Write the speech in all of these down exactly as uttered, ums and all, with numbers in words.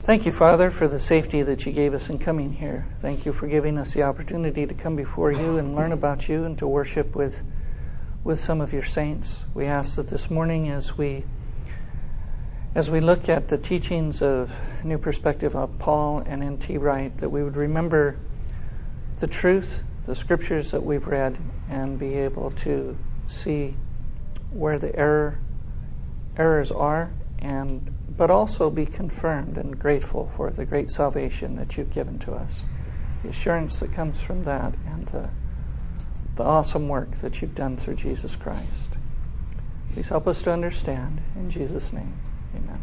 Thank you, Father, for the safety that you gave us in coming here. Thank you for giving us the opportunity to come before you and learn about you and to worship with with some of your saints. We ask that this morning, as we as we look at the teachings of New Perspective of Paul and N T Wright, that we would remember the truth, the scriptures that we've read, and be able to see where the error errors are, and but also be confirmed and grateful for the great salvation that you've given to us, the assurance that comes from that, and the, the awesome work that you've done through Jesus Christ. Please help us to understand. In Jesus' name, amen.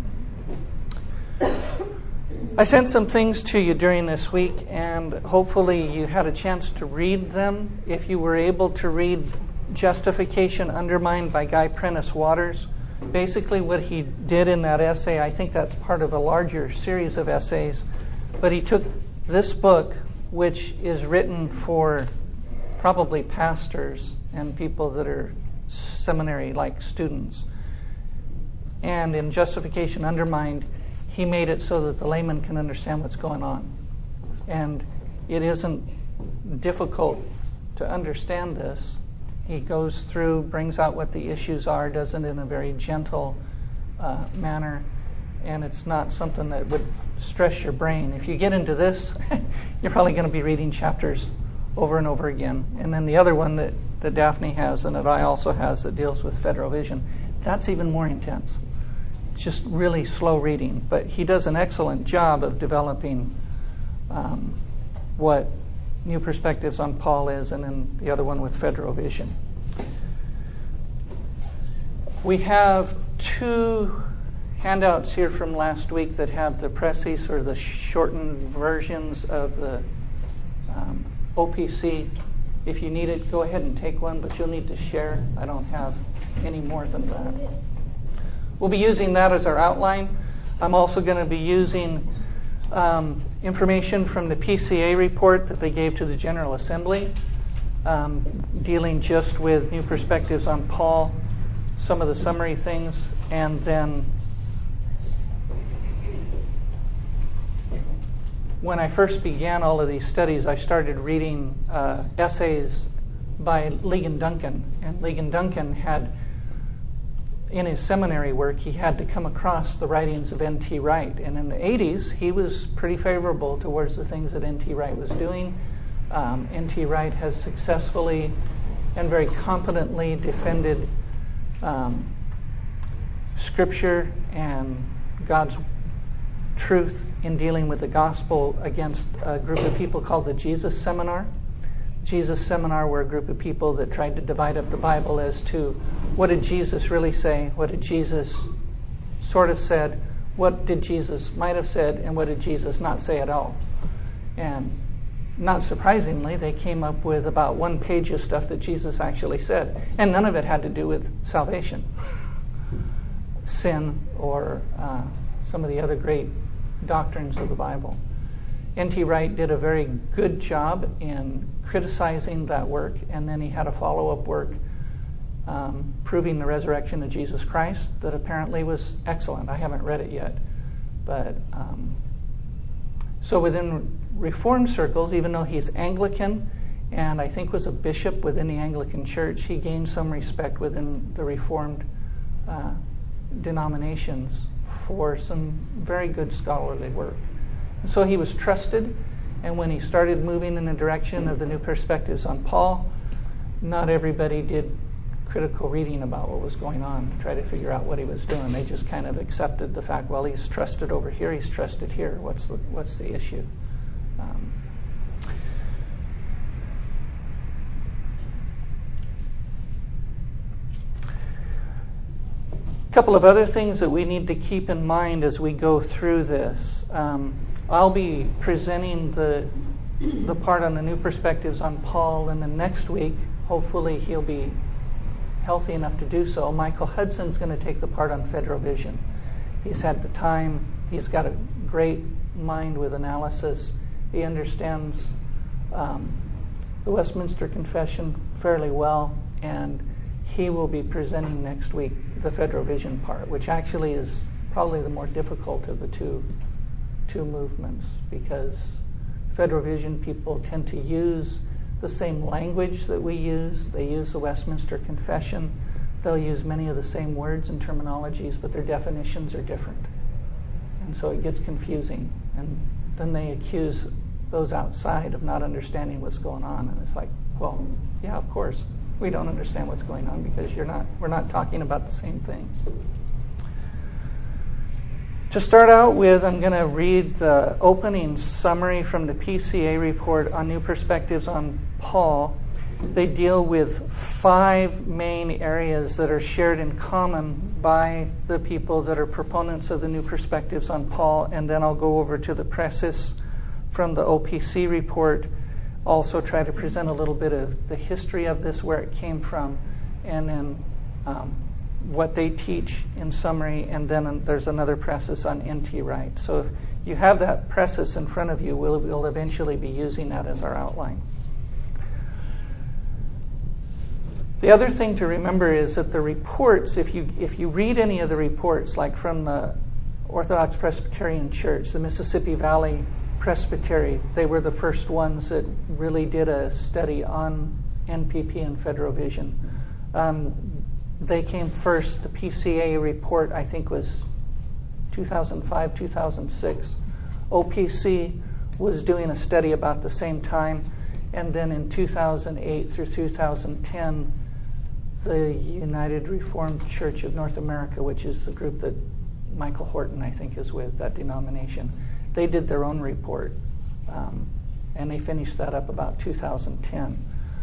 I sent some things to you during this week, and hopefully you had a chance to read them. If you were able to read Justification Undermined by Guy Prentice Waters, basically what he did in that essay, I think that's part of a larger series of essays, but he took this book, which is written for probably pastors and people that are seminary-like students, and in Justification Undermined, he made it so that the layman can understand what's going on. And it isn't difficult to understand this. He goes through, brings out what the issues are, does it in a very gentle uh, manner, and it's not something that would stress your brain. If you get into this, you're probably going to be reading chapters over and over again. And then the other one that, that Daphne has and that I also has that deals with federal vision, that's even more intense. It's just really slow reading. But he does an excellent job of developing um, what New Perspectives on Paul is, and then the other one with Federal Vision. We have two handouts here from last week that have the precis, or the shortened versions of the um, O P C. If you need it, go ahead and take one, but you'll need to share. I don't have any more than that. We'll be using that as our outline. I'm also going to be using Um, information from the P C A report that they gave to the General Assembly, um, dealing just with New Perspectives on Paul, some of the summary things, and then when I first began all of these studies, I started reading uh, essays by Ligon Duncan, and Ligon Duncan had, in his seminary work, he had to come across the writings of N T Wright. And in the eighties, he was pretty favorable towards the things that N T Wright was doing. Um, N T Wright has successfully and very competently defended um, Scripture and God's truth in dealing with the gospel against a group of people called the Jesus Seminar. Jesus Seminar were a group of people that tried to divide up the Bible as to what did Jesus really say, what did Jesus sort of said, what did Jesus might have said, and what did Jesus not say at all. And not surprisingly, they came up with about one page of stuff that Jesus actually said, and none of it had to do with salvation, sin, or uh, some of the other great doctrines of the Bible. N T Wright did a very good job in criticizing that work, and then he had a follow-up work um, proving the resurrection of Jesus Christ that apparently was excellent. I haven't read it yet. But um, so within Reformed circles, even though he's Anglican and I think was a bishop within the Anglican Church, he gained some respect within the Reformed uh, denominations for some very good scholarly work. So he was trusted, and when he started moving in the direction of the New Perspectives on Paul, not everybody did critical reading about what was going on to try to figure out what he was doing. They just kind of accepted the fact, well, he's trusted over here, he's trusted here. What's the, what's the issue? Um, a couple of other things that we need to keep in mind as we go through this. Um, I'll be presenting the the part on the New Perspectives on Paul, and then next week, hopefully he'll be healthy enough to do so. Michael Hudson's going to take the part on Federal Vision. He's had the time. He's got a great mind with analysis. He understands um, the Westminster Confession fairly well, and he will be presenting next week the Federal Vision part, which actually is probably the more difficult of the two two movements, because Federal Vision people tend to use the same language that we use. They use the Westminster Confession. They'll use many of the same words and terminologies, but their definitions are different. And so it gets confusing. And then they accuse those outside of not understanding what's going on. And it's like, well, yeah, of course, we don't understand what's going on because you're not. We're not talking about the same things. To start out with, I'm going to read the opening summary from the P C A report on New Perspectives on Paul. They deal with five main areas that are shared in common by the people that are proponents of the New Perspectives on Paul, and then I'll go over to the preface from the O P C report, also try to present a little bit of the history of this, where it came from, and then um, what they teach in summary, and then there's another preface on N T Wright. So if you have that preface in front of you, we'll, we'll eventually be using that as our outline. The other thing to remember is that the reports, if you if you read any of the reports, like from the Orthodox Presbyterian Church, the Mississippi Valley Presbytery, they were the first ones that really did a study on N P P and Federal Vision. Um, they came first. The P C A report, I think, was two thousand five, two thousand six. O P C was doing a study about the same time. And then in two thousand eight through two thousand ten, the United Reformed Church of North America, which is the group that Michael Horton, I think, is with, that denomination, they did their own report. Um, and they finished that up about two thousand ten.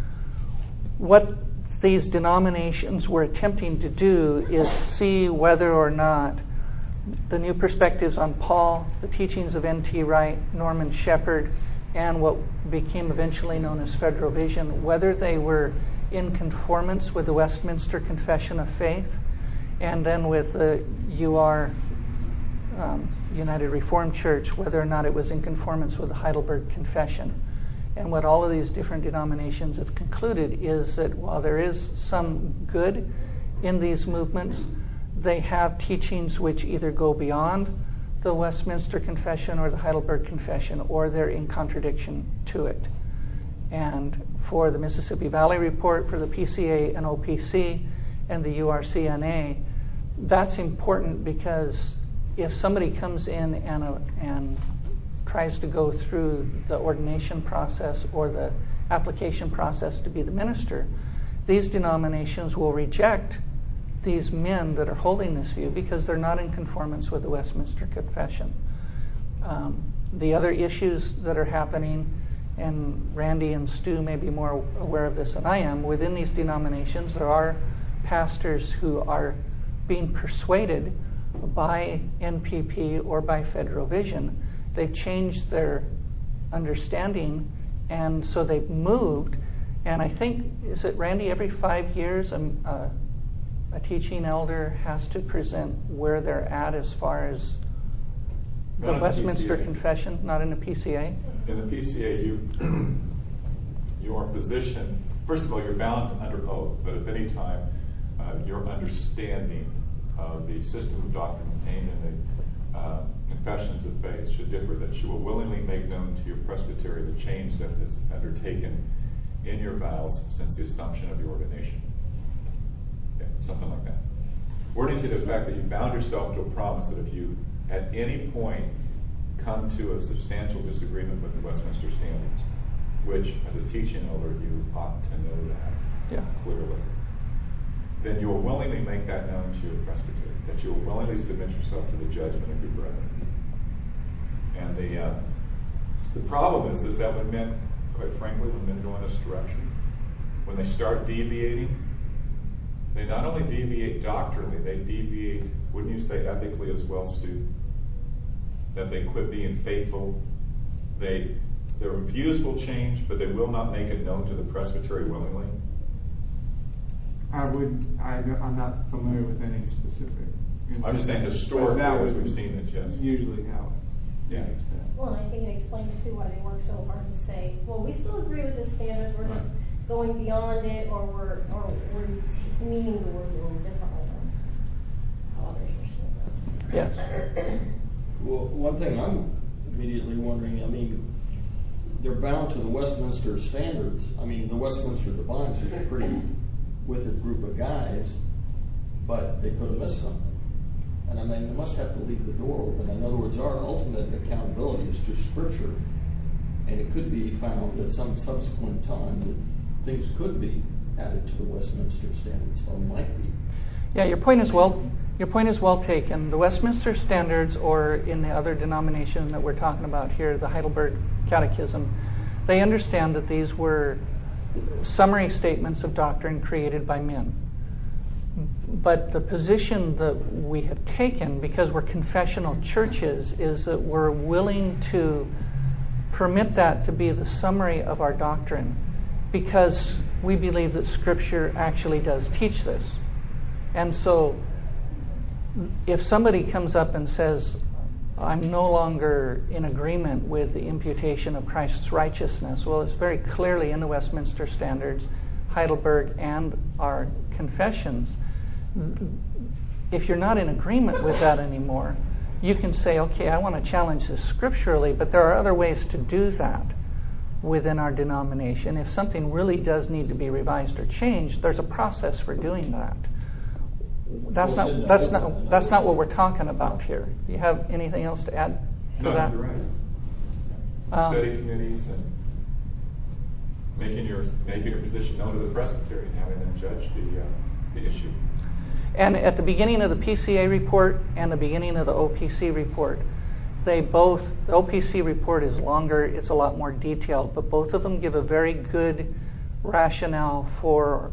What these denominations were attempting to do is see whether or not the New Perspectives on Paul, the teachings of N T Wright, Norman Shepherd, and what became eventually known as Federal Vision, whether they were in conformance with the Westminster Confession of Faith, and then with the U R, um, United Reformed Church, whether or not it was in conformance with the Heidelberg Confession. And what all of these different denominations have concluded is that while there is some good in these movements, they have teachings which either go beyond the Westminster Confession or the Heidelberg Confession, or they're in contradiction to it. And for the Mississippi Valley Report, for the P C A and O P C, and the U R C N A, that's important because if somebody comes in and, uh, and tries to go through the ordination process or the application process to be the minister, these denominations will reject these men that are holding this view because they're not in conformance with the Westminster Confession. Um, the other issues that are happening, and Randy and Stu may be more aware of this than I am, within these denominations there are pastors who are being persuaded by N P P or by Federal Vision. They've changed their understanding, and so they've moved. And I think, is it, Randy, every five years um, uh, a teaching elder has to present where they're at as far as the Westminster Confession, not in the P C A? In the P C A, you, your position, first of all, you're bound under oath, but at any time, uh, your understanding of the system of doctrine contained in the uh, Confessions of Faith should differ, that you will willingly make known to your presbytery the change that is undertaken in your vows since the assumption of your ordination. Yeah, something like that. Wording to the effect that you bound yourself to a promise that if you at any point come to a substantial disagreement with the Westminster Standards, which as a teaching elder you ought to know that yeah. clearly, then you will willingly make that known to your presbytery, that you will willingly submit yourself to the judgment of your brethren. And the uh, the problem is, is that when men, quite frankly, when men go in this direction, when they start deviating, they not only deviate doctrinally, they deviate, wouldn't you say, ethically as well, Stu? That they quit being faithful. They their views will change, but they will not make it known to the presbytery willingly. I would. I, I'm not familiar with any specific. Instance. I'm just saying historically, as we've seen it, yes. Usually how it yeah. takes place. Well, and I think it explains too why they work so hard to say, well, we still agree with the standards. We're right. just going beyond it, or we're or we're t- meaning the words a little differently than how others are saying. Yes. Well, one thing I'm immediately wondering, I mean, they're bound to the Westminster standards. I mean, the Westminster Divines is a pretty wicked group of guys, but they could have missed something. And I mean, they must have to leave the door open. In other words, our ultimate accountability is to Scripture, and it could be found at some subsequent time that things could be added to the Westminster standards, or might be. Yeah, your point is well. Your point is well taken. The Westminster Standards, or in the other denomination that we're talking about here, the Heidelberg Catechism, they understand that these were summary statements of doctrine created by men. But the position that we have taken, because we're confessional churches, is that we're willing to permit that to be the summary of our doctrine, because we believe that Scripture actually does teach this. And so if somebody comes up and says, I'm no longer in agreement with the imputation of Christ's righteousness, well, it's very clearly in the Westminster Standards, Heidelberg, and our confessions. If you're not in agreement with that anymore, you can say, okay, I want to challenge this scripturally, but there are other ways to do that within our denomination. If something really does need to be revised or changed, there's a process for doing that. That's not that's not that's not what we're talking about here. Do you have anything else to add to no, that? You're right. Um, Study committees and making your making your position known to the presbytery and having them judge the uh, the issue. And at the beginning of the P C A report and the beginning of the O P C report, they both, the O P C report is longer, it's a lot more detailed, but both of them give a very good rationale for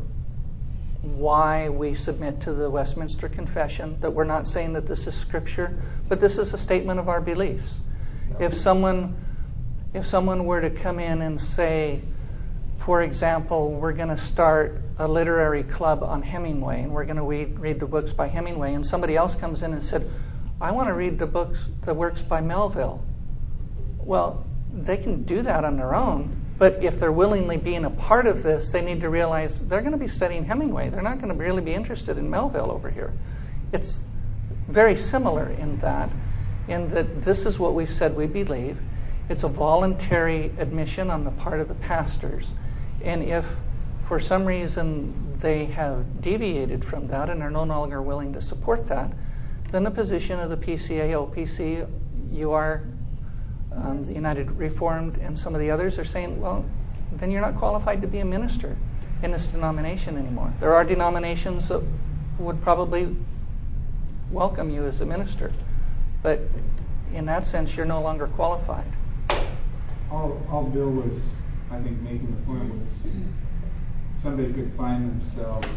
why we submit to the Westminster Confession, that we're not saying that this is Scripture, but this is a statement of our beliefs. If someone, if someone were to come in and say, for example, we're going to start a literary club on Hemingway, and we're going to read, read the books by Hemingway, and somebody else comes in and said, I want to read the books, the works by Melville. Well, they can do that on their own, but if they're willingly being a part of this, they need to realize they're going to be studying Hemingway. They're not going to really be interested in Melville over here. It's very similar in that, in that this is what we've said we believe. It's a voluntary admission on the part of the pastors. And if for some reason they have deviated from that and are no longer willing to support that, then the position of the P C A, O P C, U R, um, the United Reformed, and some of the others are saying, well, then you're not qualified to be a minister in this denomination anymore. There are denominations that would probably welcome you as a minister, but in that sense, you're no longer qualified. All, all Bill was, I think, making the point was somebody could find themselves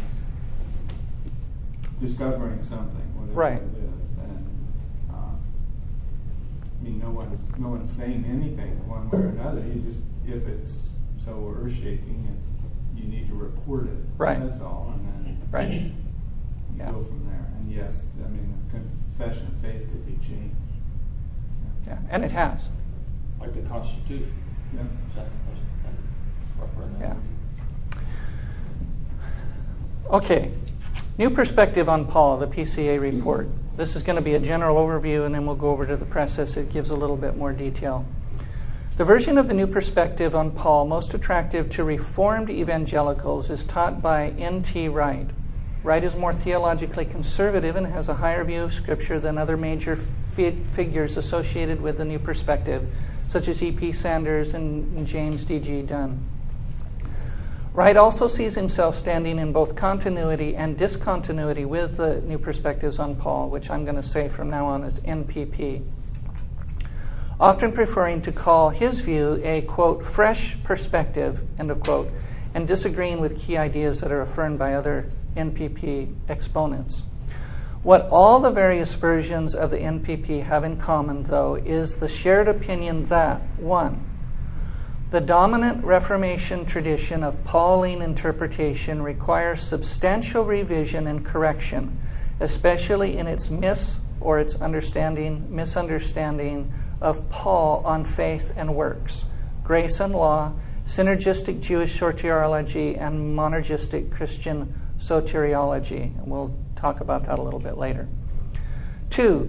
discovering something, whatever right. it is, and uh, I mean, no one's no one's saying anything one way or another. You just, if it's so earth-shaking, it's you need to report it. Right. That's all, and then right. you yeah. go from there. And yes, I mean, the confession of faith could be changed. Yeah, and it has. Like the Constitution. Yeah. Is that, is that yeah. Okay. New perspective on Paul, the P C A report. This is going to be a general overview, and then we'll go over to the preface. It gives a little bit more detail. The version of the new perspective on Paul most attractive to Reformed evangelicals is taught by N T Wright. Wright is more theologically conservative and has a higher view of Scripture than other major fi- figures associated with the new perspective, such as E P Sanders and James D G Dunn. Wright also sees himself standing in both continuity and discontinuity with the new perspectives on Paul, which I'm going to say from now on as N P P, often preferring to call his view a, quote, fresh perspective, end of quote, and disagreeing with key ideas that are affirmed by other N P P exponents. What all the various versions of the N P P have in common, though, is the shared opinion that, one, the dominant Reformation tradition of Pauline interpretation requires substantial revision and correction, especially in its mis or its understanding, misunderstanding of Paul on faith and works, grace and law, synergistic Jewish soteriology, and monergistic Christian soteriology. And we'll talk about that a little bit later. Two,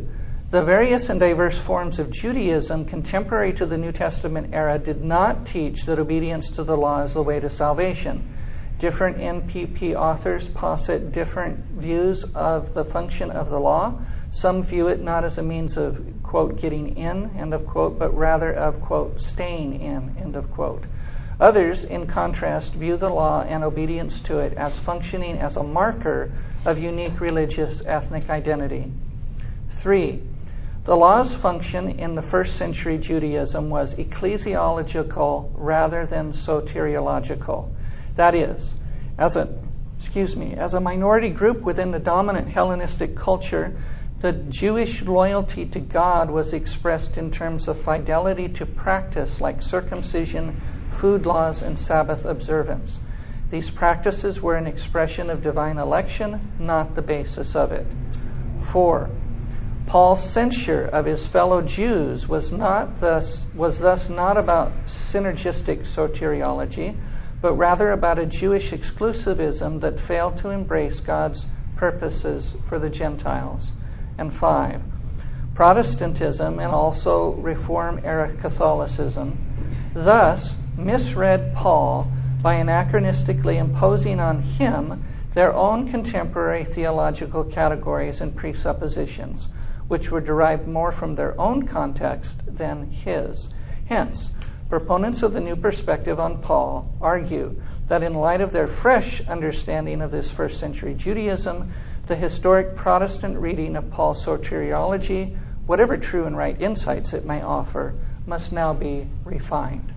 The various and diverse forms of Judaism contemporary to the New Testament era did not teach that obedience to the law is the way to salvation. Different N P P authors posit different views of the function of the law. Some view it not as a means of, quote, getting in, end of quote, but rather of, quote, staying in, end of quote. Others, in contrast, view the law and obedience to it as functioning as a marker of unique religious ethnic identity. Three, the law's function in the first century Judaism was ecclesiological rather than soteriological. That is, as a excuse me, as a minority group within the dominant Hellenistic culture, the Jewish loyalty to God was expressed in terms of fidelity to practice like circumcision, food laws, and Sabbath observance. These practices were an expression of divine election, not the basis of it. Four, Paul's censure of his fellow Jews was not thus was thus not about synergistic soteriology, but rather about a Jewish exclusivism that failed to embrace God's purposes for the Gentiles. And five, Protestantism and also Reform-era Catholicism thus misread Paul by anachronistically imposing on him their own contemporary theological categories and presuppositions, which were derived more from their own context than his. Hence, proponents of the new perspective on Paul argue that in light of their fresh understanding of this first century Judaism, the historic Protestant reading of Paul's soteriology, whatever true and right insights it may offer, must now be refined.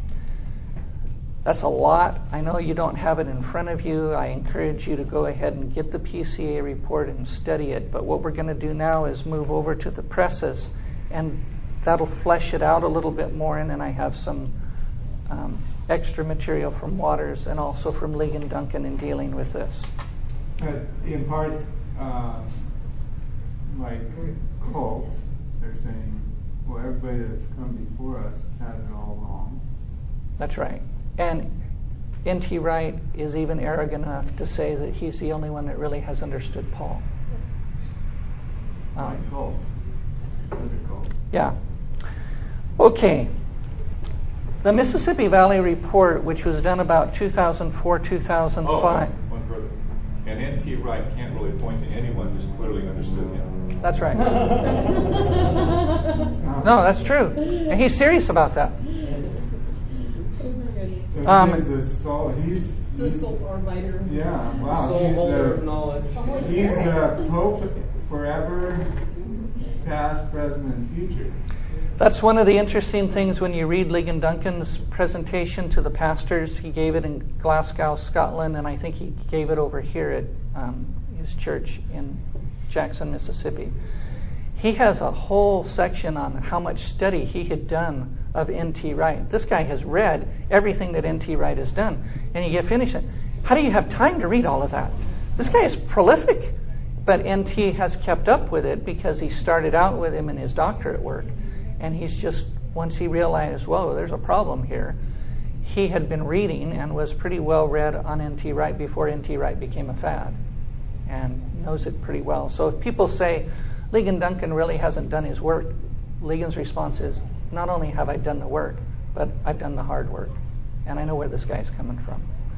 That's a lot. I know you don't have it in front of you. I encourage you to go ahead and get the P C A report and study it. But what we're going to do now is move over to the preface, and that'll flesh it out a little bit more. And then I have some um, extra material from Waters and also from Ligon Duncan in dealing with this. But in part, uh, like cults, they're saying, well, everybody that's come before us had it all wrong. That's right. And N T Wright is even arrogant enough to say that he's the only one that really has understood Paul. Um, like cults. Other cults. Yeah. Okay. The Mississippi Valley Report, which was done about two thousand four, two thousand five. Oh, one further. And N T Wright can't really point to anyone who's clearly understood him. That's right. No, that's true. And he's serious about that. So Um, he's the soul. He's, The he's soul arbiter. yeah. Wow. Soul he's holder the, of knowledge. He's the Pope forever, past, present, and future. That's one of the interesting things when you read Ligon Duncan's presentation to the pastors. He gave it in Glasgow, Scotland, and I think he gave it over here at um, his church in Jackson, Mississippi. He has a whole section on how much study he had done of N T Wright. This guy has read everything that N T Wright has done. And you get finished it. How do you have time to read all of that? This guy is prolific. But N T has kept up with it because he started out with him in his doctorate work. And he's just, once he realized, whoa, there's a problem here, he had been reading and was pretty well read on N T Wright before N T Wright became a fad. And knows it pretty well. So if people say, Ligon Duncan really hasn't done his work, Ligon's response is, not only have I done the work, but I've done the hard work. And I know where this guy's coming from.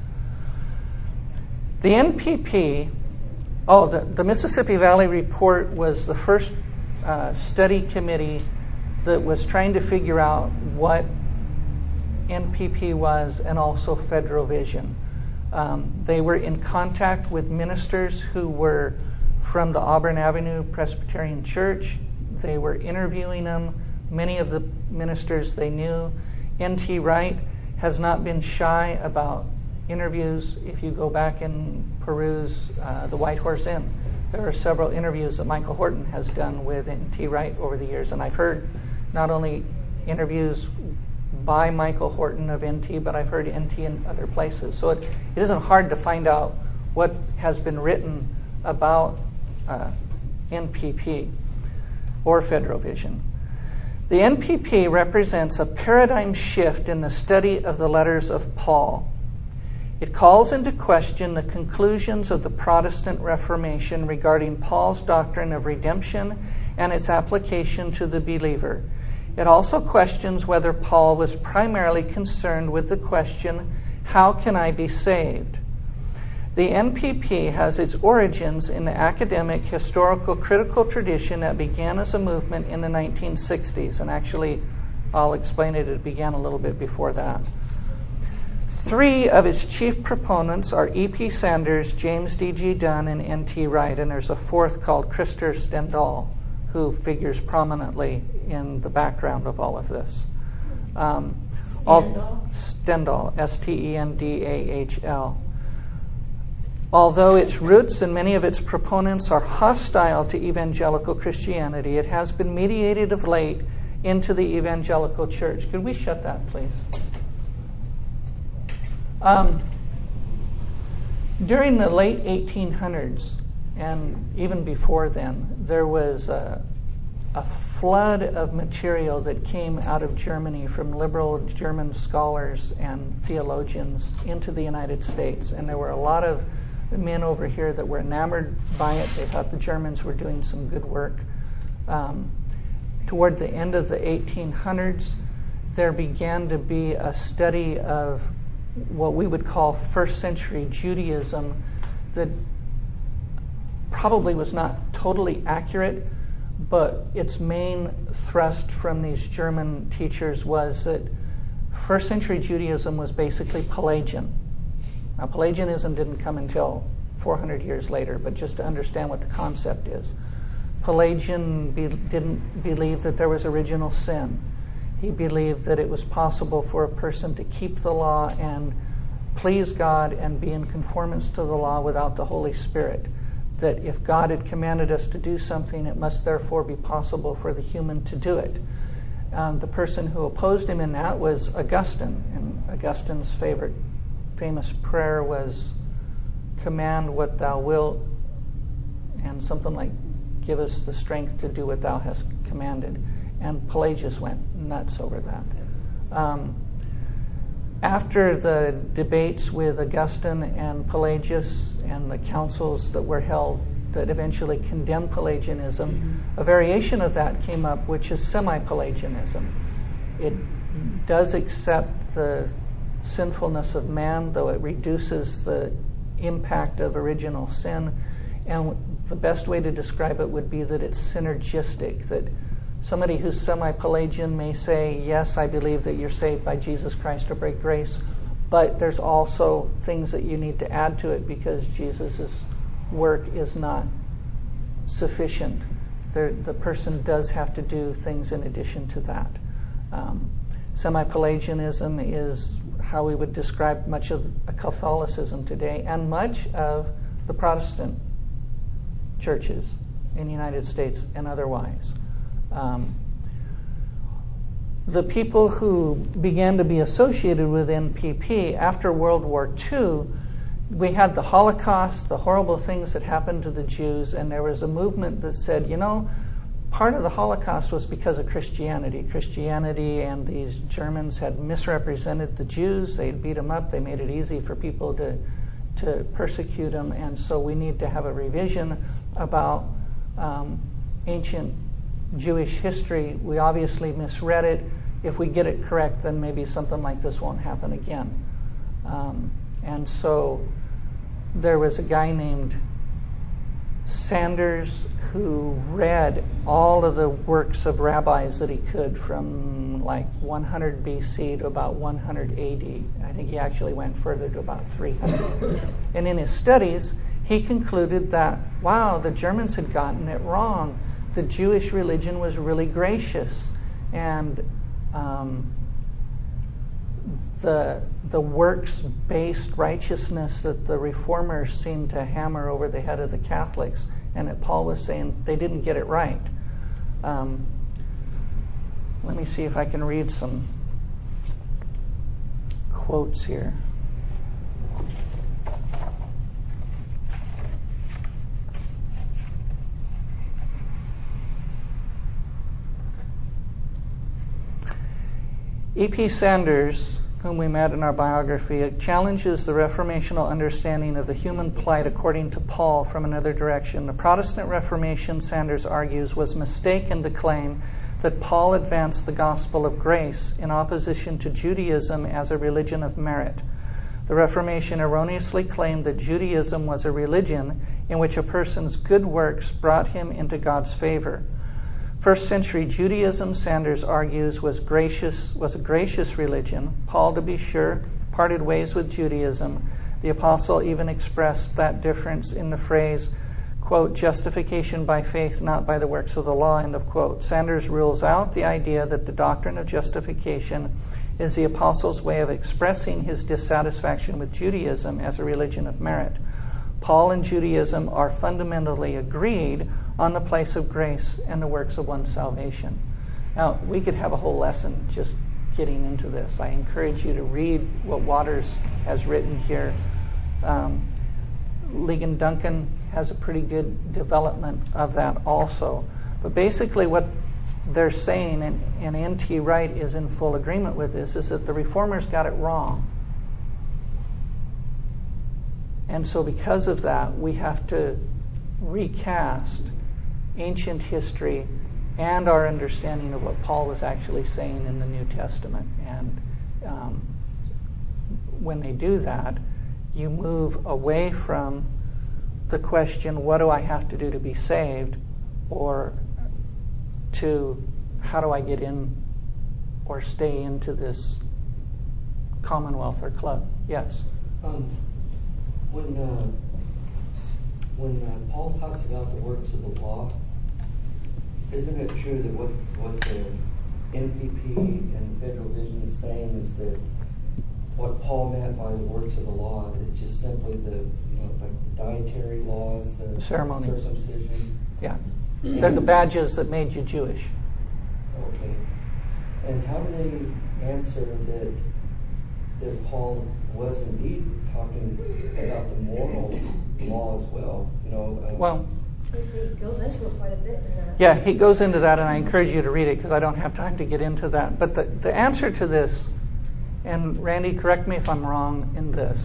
The N P P, oh, the, the Mississippi Valley Report was the first uh, study committee that was trying to figure out what N P P was and also Federal Vision. Um, they were in contact with ministers who were from the Auburn Avenue Presbyterian Church. They were interviewing them. Many of the ministers they knew. N T Wright has not been shy about interviews. If you go back and peruse uh, the White Horse Inn, there are several interviews that Michael Horton has done with N T Wright over the years. And I've heard not only interviews by Michael Horton of N T, but I've heard N T in other places. So it, it isn't hard to find out what has been written about uh, N P P or Federal Vision. The N P P represents a paradigm shift in the study of the letters of Paul. It calls into question the conclusions of the Protestant Reformation regarding Paul's doctrine of redemption and its application to the believer. It also questions whether Paul was primarily concerned with the question, how can I be saved? The N P P has its origins in the academic, historical, critical tradition that began as a movement in the nineteen sixties. And actually, I'll explain it, it began a little bit before that. Three of its chief proponents are E P Sanders, James D G Dunn, and N T Wright. And there's a fourth called Krister Stendahl, who figures prominently in the background of all of this. Um, all, Stendahl, S T E N D A H L. Although its roots and many of its proponents are hostile to evangelical Christianity, it has been mediated of late into the evangelical church. Could we shut that, please? Um, during the late eighteen hundreds, and even before then, there was a, a flood of material that came out of Germany from liberal German scholars and theologians into the United States. And there were a lot of men over here that were enamored by it. They thought the Germans were doing some good work. Um, toward the end of the eighteen hundreds, there began to be a study of what we would call first century Judaism that probably was not totally accurate, but its main thrust from these German teachers was that first century Judaism was basically Pelagian. Now, Pelagianism didn't come until four hundred years later, but just to understand what the concept is. Pelagian be, didn't believe that there was original sin. He believed that it was possible for a person to keep the law and please God and be in conformance to the law without the Holy Spirit. That if God had commanded us to do something, it must therefore be possible for the human to do it. Um, the person who opposed him in that was Augustine, and Augustine's favorite famous prayer was, command what thou wilt, and something like, give us the strength to do what thou hast commanded. And Pelagius went nuts over that. Um, after the debates with Augustine and Pelagius and the councils that were held that eventually condemned Pelagianism, mm-hmm. a variation of that came up, which is semi-Pelagianism. It does accept the sinfulness of man, though it reduces the impact of original sin. And the best way to describe it would be that it's synergistic, that somebody who's semi-Pelagian may say, yes, I believe that you're saved by Jesus Christ or by grace, but there's also things that you need to add to it because Jesus' work is not sufficient. There, the person does have to do things in addition to that. Um, semi-Pelagianism is how we would describe much of Catholicism today and much of the Protestant churches in the United States and otherwise. Um, the people who began to be associated with N P P after World War Two, we had the Holocaust, the horrible things that happened to the Jews, and there was a movement that said, you know, part of the Holocaust was because of Christianity. Christianity and these Germans had misrepresented the Jews. They beat them up. They made it easy for people to to persecute them, and so we need to have a revision about um, ancient Jewish history. We obviously misread it. If we get it correct, then maybe something like this won't happen again. Um, and so there was a guy named Sanders who read all of the works of rabbis that he could from like one hundred B C to about one hundred A D. I think he actually went further to about three hundred. And in his studies, he concluded that, wow, the Germans had gotten it wrong. The Jewish religion was really gracious, and um, the the works-based righteousness that the reformers seemed to hammer over the head of the Catholics, and that Paul was saying they didn't get it right. Um, let me see if I can read some quotes here. E P Sanders, whom we met in our biography, it challenges the Reformational understanding of the human plight according to Paul from another direction. The Protestant Reformation, Sanders argues, was mistaken to claim that Paul advanced the gospel of grace in opposition to Judaism as a religion of merit. The Reformation erroneously claimed that Judaism was a religion in which a person's good works brought him into God's favor. First century Judaism, Sanders argues, was gracious, was a gracious religion. Paul, to be sure, parted ways with Judaism. The apostle even expressed that difference in the phrase, quote, justification by faith, not by the works of the law, end of quote. Sanders rules out the idea that the doctrine of justification is the apostle's way of expressing his dissatisfaction with Judaism as a religion of merit. Paul and Judaism are fundamentally agreed on the place of grace and the works of one's salvation. Now, we could have a whole lesson just getting into this. I encourage you to read what Waters has written here. Um, Ligon Duncan has a pretty good development of that also. But basically what they're saying, and, and N T Wright is in full agreement with this, is that the Reformers got it wrong. And so because of that, we have to recast ancient history and our understanding of what Paul was actually saying in the New Testament. And um, when they do that, you move away from the question, what do I have to do to be saved? Or to, how do I get in or stay into this commonwealth or club? Yes? Um, when uh, when uh, Paul talks about the works of the law, isn't it true that what, what the N P P and Federal Vision is saying is that what Paul meant by the works of the law is just simply the, you know, like dietary laws, the ceremonies, circumcision? Yeah. They're the badges that made you Jewish. Okay. And how do they answer that that Paul was indeed talking about the moral law as well? You know. Um, well, he goes into it quite a bit in that. Yeah, he goes into that, and I encourage you to read it because I don't have time to get into that. But the the answer to this, and Randy, correct me if I'm wrong in this.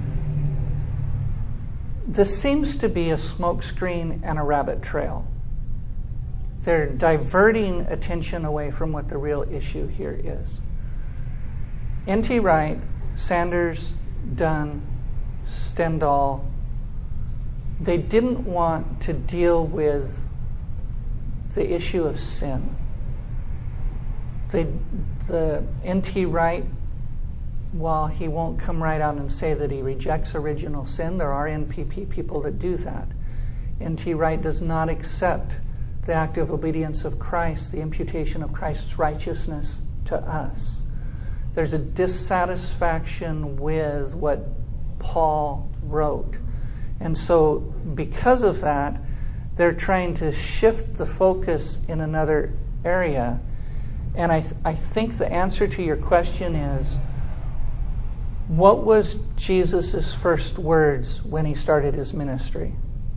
This seems to be a smokescreen and a rabbit trail. They're diverting attention away from what the real issue here is. N T Wright, Sanders, Dunn, Stendhal, they didn't want to deal with the issue of sin. They, the N T Wright, while he won't come right out and say that he rejects original sin, there are N P P people that do that. N T Wright does not accept the active obedience of Christ, the imputation of Christ's righteousness to us. There's a dissatisfaction with what Paul wrote. And so because of that, they're trying to shift the focus in another area. And I, th- I think the answer to your question is, what was Jesus' first words when he started his ministry?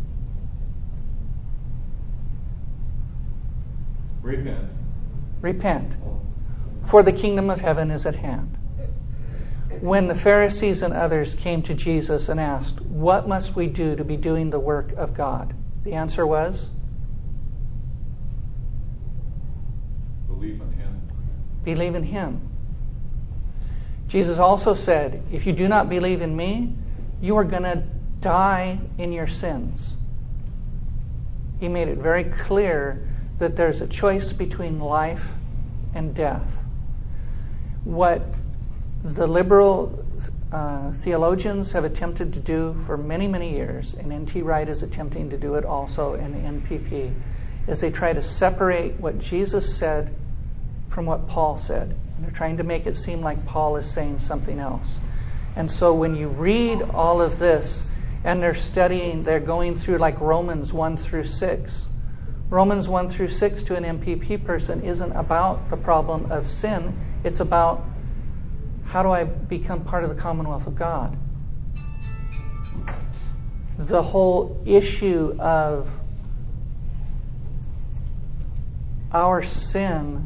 Repent. Repent, for the kingdom of heaven is at hand. When the Pharisees and others came to Jesus and asked, what must we do to be doing the work of God? The answer was? Believe in him. Believe in him. Jesus also said, if you do not believe in me, you are going to die in your sins. He made it very clear that there's a choice between life and death. What the liberal uh, theologians have attempted to do for many, many years, and N T Wright is attempting to do it also in the N P P, is they try to separate what Jesus said from what Paul said. And they're trying to make it seem like Paul is saying something else. And so when you read all of this, and they're studying, they're going through like Romans one through six. Romans one through six to an N P P person isn't about the problem of sin. It's about, how do I become part of the commonwealth of God? The whole issue of our sin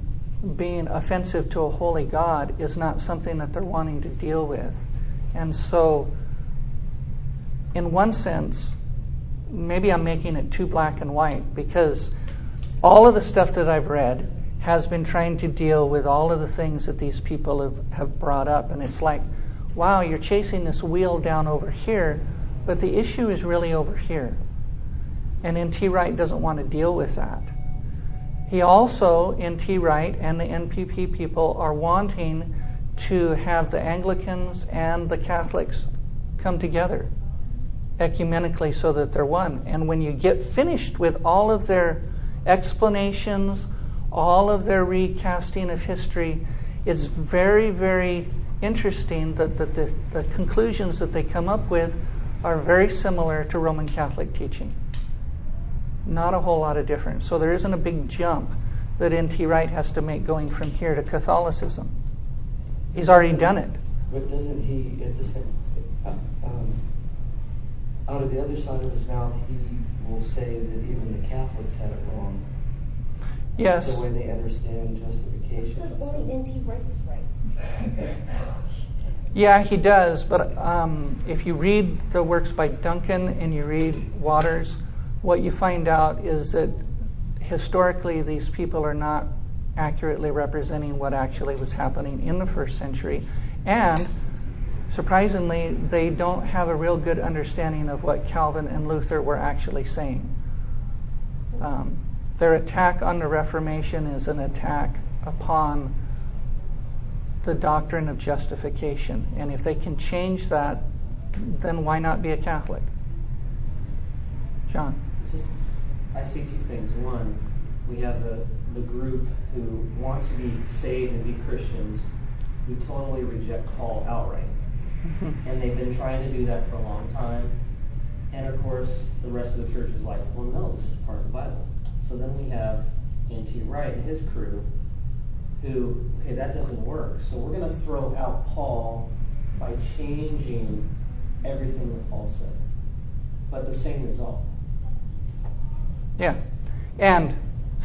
being offensive to a holy God is not something that they're wanting to deal with. And so, in one sense, maybe I'm making it too black and white, because all of the stuff that I've read has been trying to deal with all of the things that these people have, have brought up. And it's like, wow, you're chasing this wheel down over here, but the issue is really over here. And N T Wright doesn't want to deal with that. He also, N T Wright and the N P P people, are wanting to have the Anglicans and the Catholics come together ecumenically so that they're one. And when you get finished with all of their explanations, all of their recasting of history, it's very, very interesting that, that the, the conclusions that they come up with are very similar to Roman Catholic teaching. Not a whole lot of difference. So there isn't a big jump that N T Wright has to make going from here to Catholicism. He's already done it. But doesn't he, at the same, um, out of the other side of his mouth, he will say that even the Catholics had it wrong? Yes. The way they understand justification. Because only N T Wright is right. Yeah, he does. But um, if you read the works by Duncan and you read Waters, what you find out is that historically these people are not accurately representing what actually was happening in the first century. And surprisingly, they don't have a real good understanding of what Calvin and Luther were actually saying. Um, their attack on the Reformation is an attack upon the doctrine of justification. And if they can change that, then why not be a Catholic? John? Just, I see two things. One, we have the, the group who want to be saved and be Christians who totally reject Paul outright. Mm-hmm. And they've been trying to do that for a long time. And of course, the rest of the church is like, well, no, this is part of the Bible. So then we have N T Wright and his crew who, okay, that doesn't work. So we're going to throw out Paul by changing everything that Paul said. But the same result. Yeah. And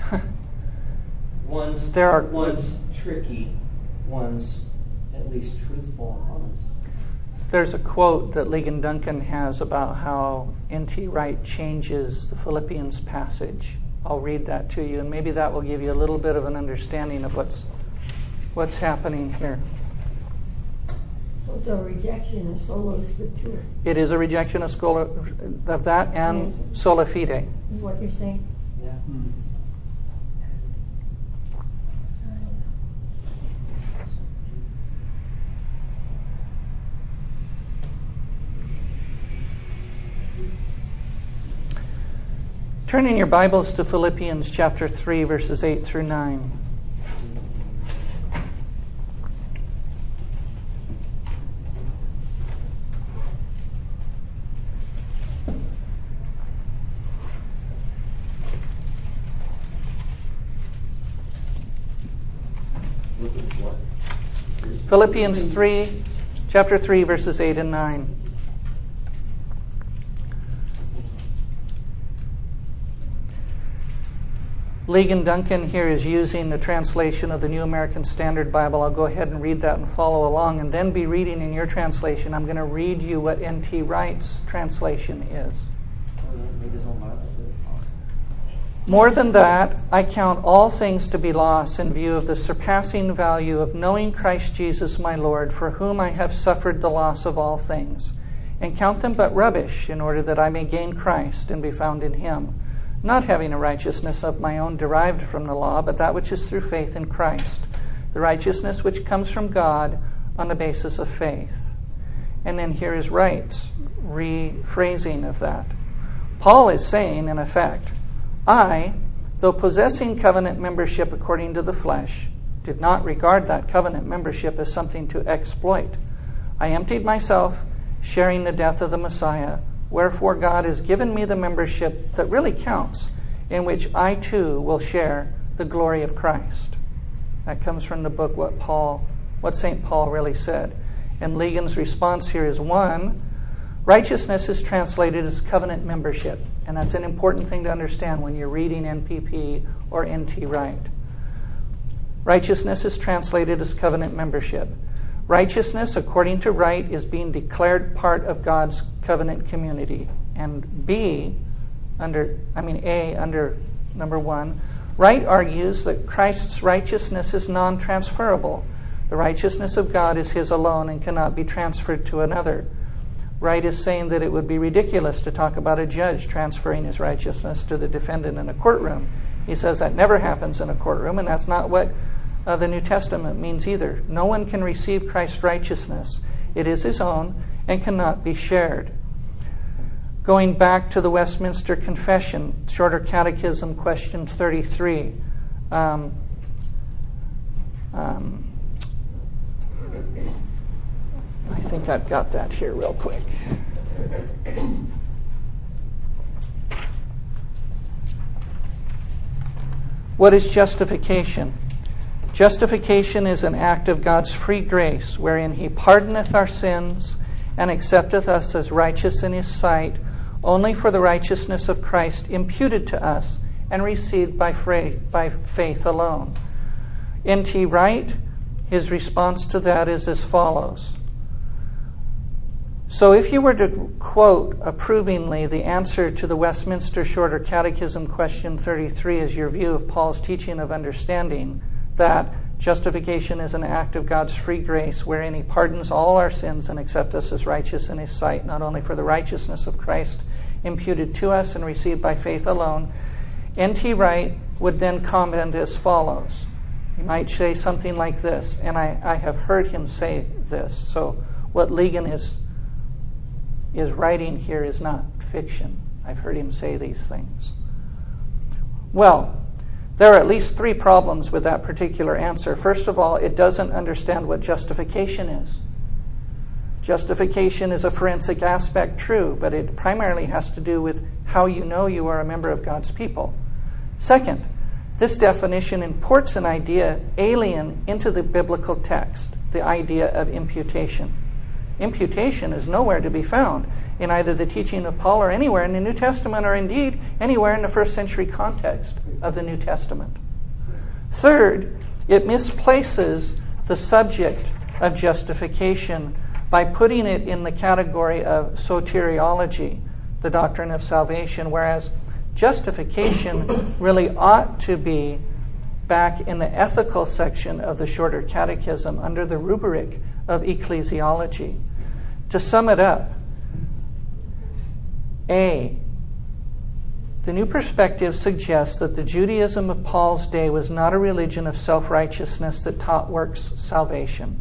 one's, there are one's tricky, one's at least truthful and honest. There's a quote that Ligon Duncan has about how N T Wright changes the Philippians passage. I'll read that to you, and maybe that will give you a little bit of an understanding of what's what's happening here. So it's a rejection of sola scriptura. It is a rejection of, sola, of that and yes. Sola fide. Is what you're saying? Yeah. Hmm. Turn in your Bibles to Philippians chapter three, verses eight through nine. Philippians three, chapter three, verses eight and nine. Ligon Duncan here is using the translation of the New American Standard Bible. I'll go ahead and read that and follow along, and then be reading in your translation. I'm going to read you what N T Wright's translation is. More than that, I count all things to be loss in view of the surpassing value of knowing Christ Jesus my Lord, for whom I have suffered the loss of all things, and count them but rubbish, in order that I may gain Christ and be found in him, not having a righteousness of my own derived from the law, but that which is through faith in Christ, the righteousness which comes from God on the basis of faith. And then here is Wright's rephrasing of that. Paul is saying, in effect, I, though possessing covenant membership according to the flesh, did not regard that covenant membership as something to exploit. I emptied myself, sharing the death of the Messiah. Wherefore God has given me the membership that really counts, in which I too will share the glory of Christ. That comes from the book What Paul, what Saint Paul really said. And Ligon's response here is, one, righteousness is translated as covenant membership. And that's an important thing to understand when you're reading N P P or N T Wright. Righteousness is translated as covenant membership. Righteousness, according to Wright, is being declared part of God's covenant community. And B, under, I mean A, under number one, Wright argues that Christ's righteousness is non-transferable. The righteousness of God is His alone and cannot be transferred to another. Wright is saying that it would be ridiculous to talk about a judge transferring his righteousness to the defendant in a courtroom. He says that never happens in a courtroom, and that's not what uh, the New Testament means either. No one can receive Christ's righteousness. It is his own and cannot be shared. Going back to the Westminster Confession, Shorter Catechism, question thirty-three. Um, um, I think I've got that here real quick. What is justification? Justification is an act of God's free grace, wherein He pardoneth our sins and accepteth us as righteous in His sight, only for the righteousness of Christ imputed to us and received by faith alone. N T Wright, his response to that is as follows. So if you were to quote approvingly the answer to the Westminster Shorter Catechism question thirty-three as your view of Paul's teaching of understanding, that justification is an act of God's free grace wherein He pardons all our sins and accepts us as righteous in His sight, not only for the righteousness of Christ imputed to us and received by faith alone, N T Wright would then comment as follows. He might say something like this, and I, I have heard him say this. So what Ligon is is writing here is not fiction. I've heard him say these things. Well, there are at least three problems with that particular answer. First of all, it doesn't understand what justification is. Justification is a forensic aspect, true, but it primarily has to do with how you know you are a member of God's people. Second, this definition imports an idea alien into the biblical text, the idea of imputation. Imputation is nowhere to be found in either the teaching of Paul or anywhere in the New Testament, or indeed anywhere in the first century context of the New Testament. Third, it misplaces the subject of justification by putting it in the category of soteriology, the doctrine of salvation, whereas justification really ought to be back in the ethical section of the Shorter Catechism under the rubric of ecclesiology. To sum it up, A, the New Perspective suggests that the Judaism of Paul's day was not a religion of self-righteousness that taught works salvation.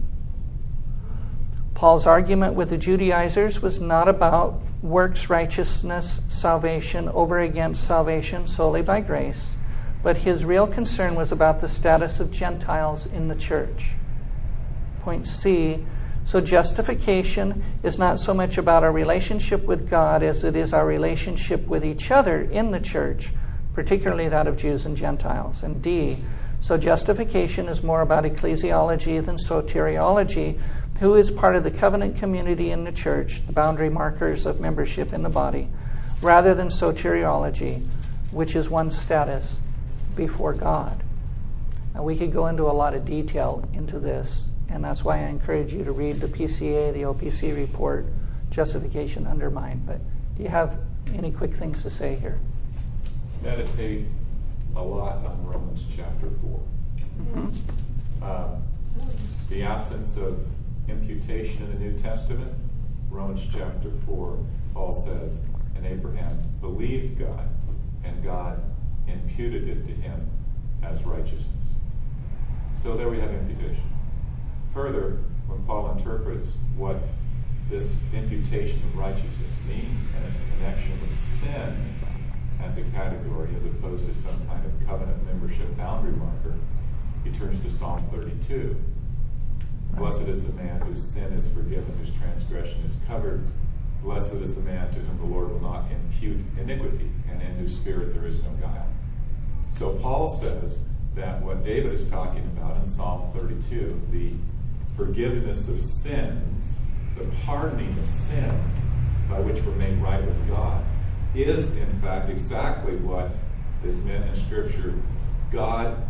Paul's argument with the Judaizers was not about works righteousness salvation over against salvation solely by grace, but his real concern was about the status of Gentiles in the church. Point C, so justification is not so much about our relationship with God as it is our relationship with each other in the church, particularly that of Jews and Gentiles. And D, so justification is more about ecclesiology than soteriology, who is part of the covenant community in the church, the boundary markers of membership in the body, rather than soteriology, which is one's status before God. Now, we could go into a lot of detail into this, and that's why I encourage you to read the P C A, the O P C report, Justification Undermined. But do you have any quick things to say here? Meditate a lot on Romans chapter four. Mm-hmm. Uh, the absence of imputation in the New Testament, Romans chapter four, Paul says, and Abraham believed God, and God imputed it to him as righteousness. So there we have imputation. Further, when Paul interprets what this imputation of righteousness means and its connection with sin as a category as opposed to some kind of covenant membership boundary marker, he turns to Psalm thirty-two. Blessed is the man whose sin is forgiven, whose transgression is covered. Blessed is the man to whom the Lord will not impute iniquity, and in whose spirit there is no guile. So Paul says that what David is talking about in Psalm thirty-two, the forgiveness of sins, the pardoning of sin by which we're made right with God, is in fact exactly what is meant in Scripture. God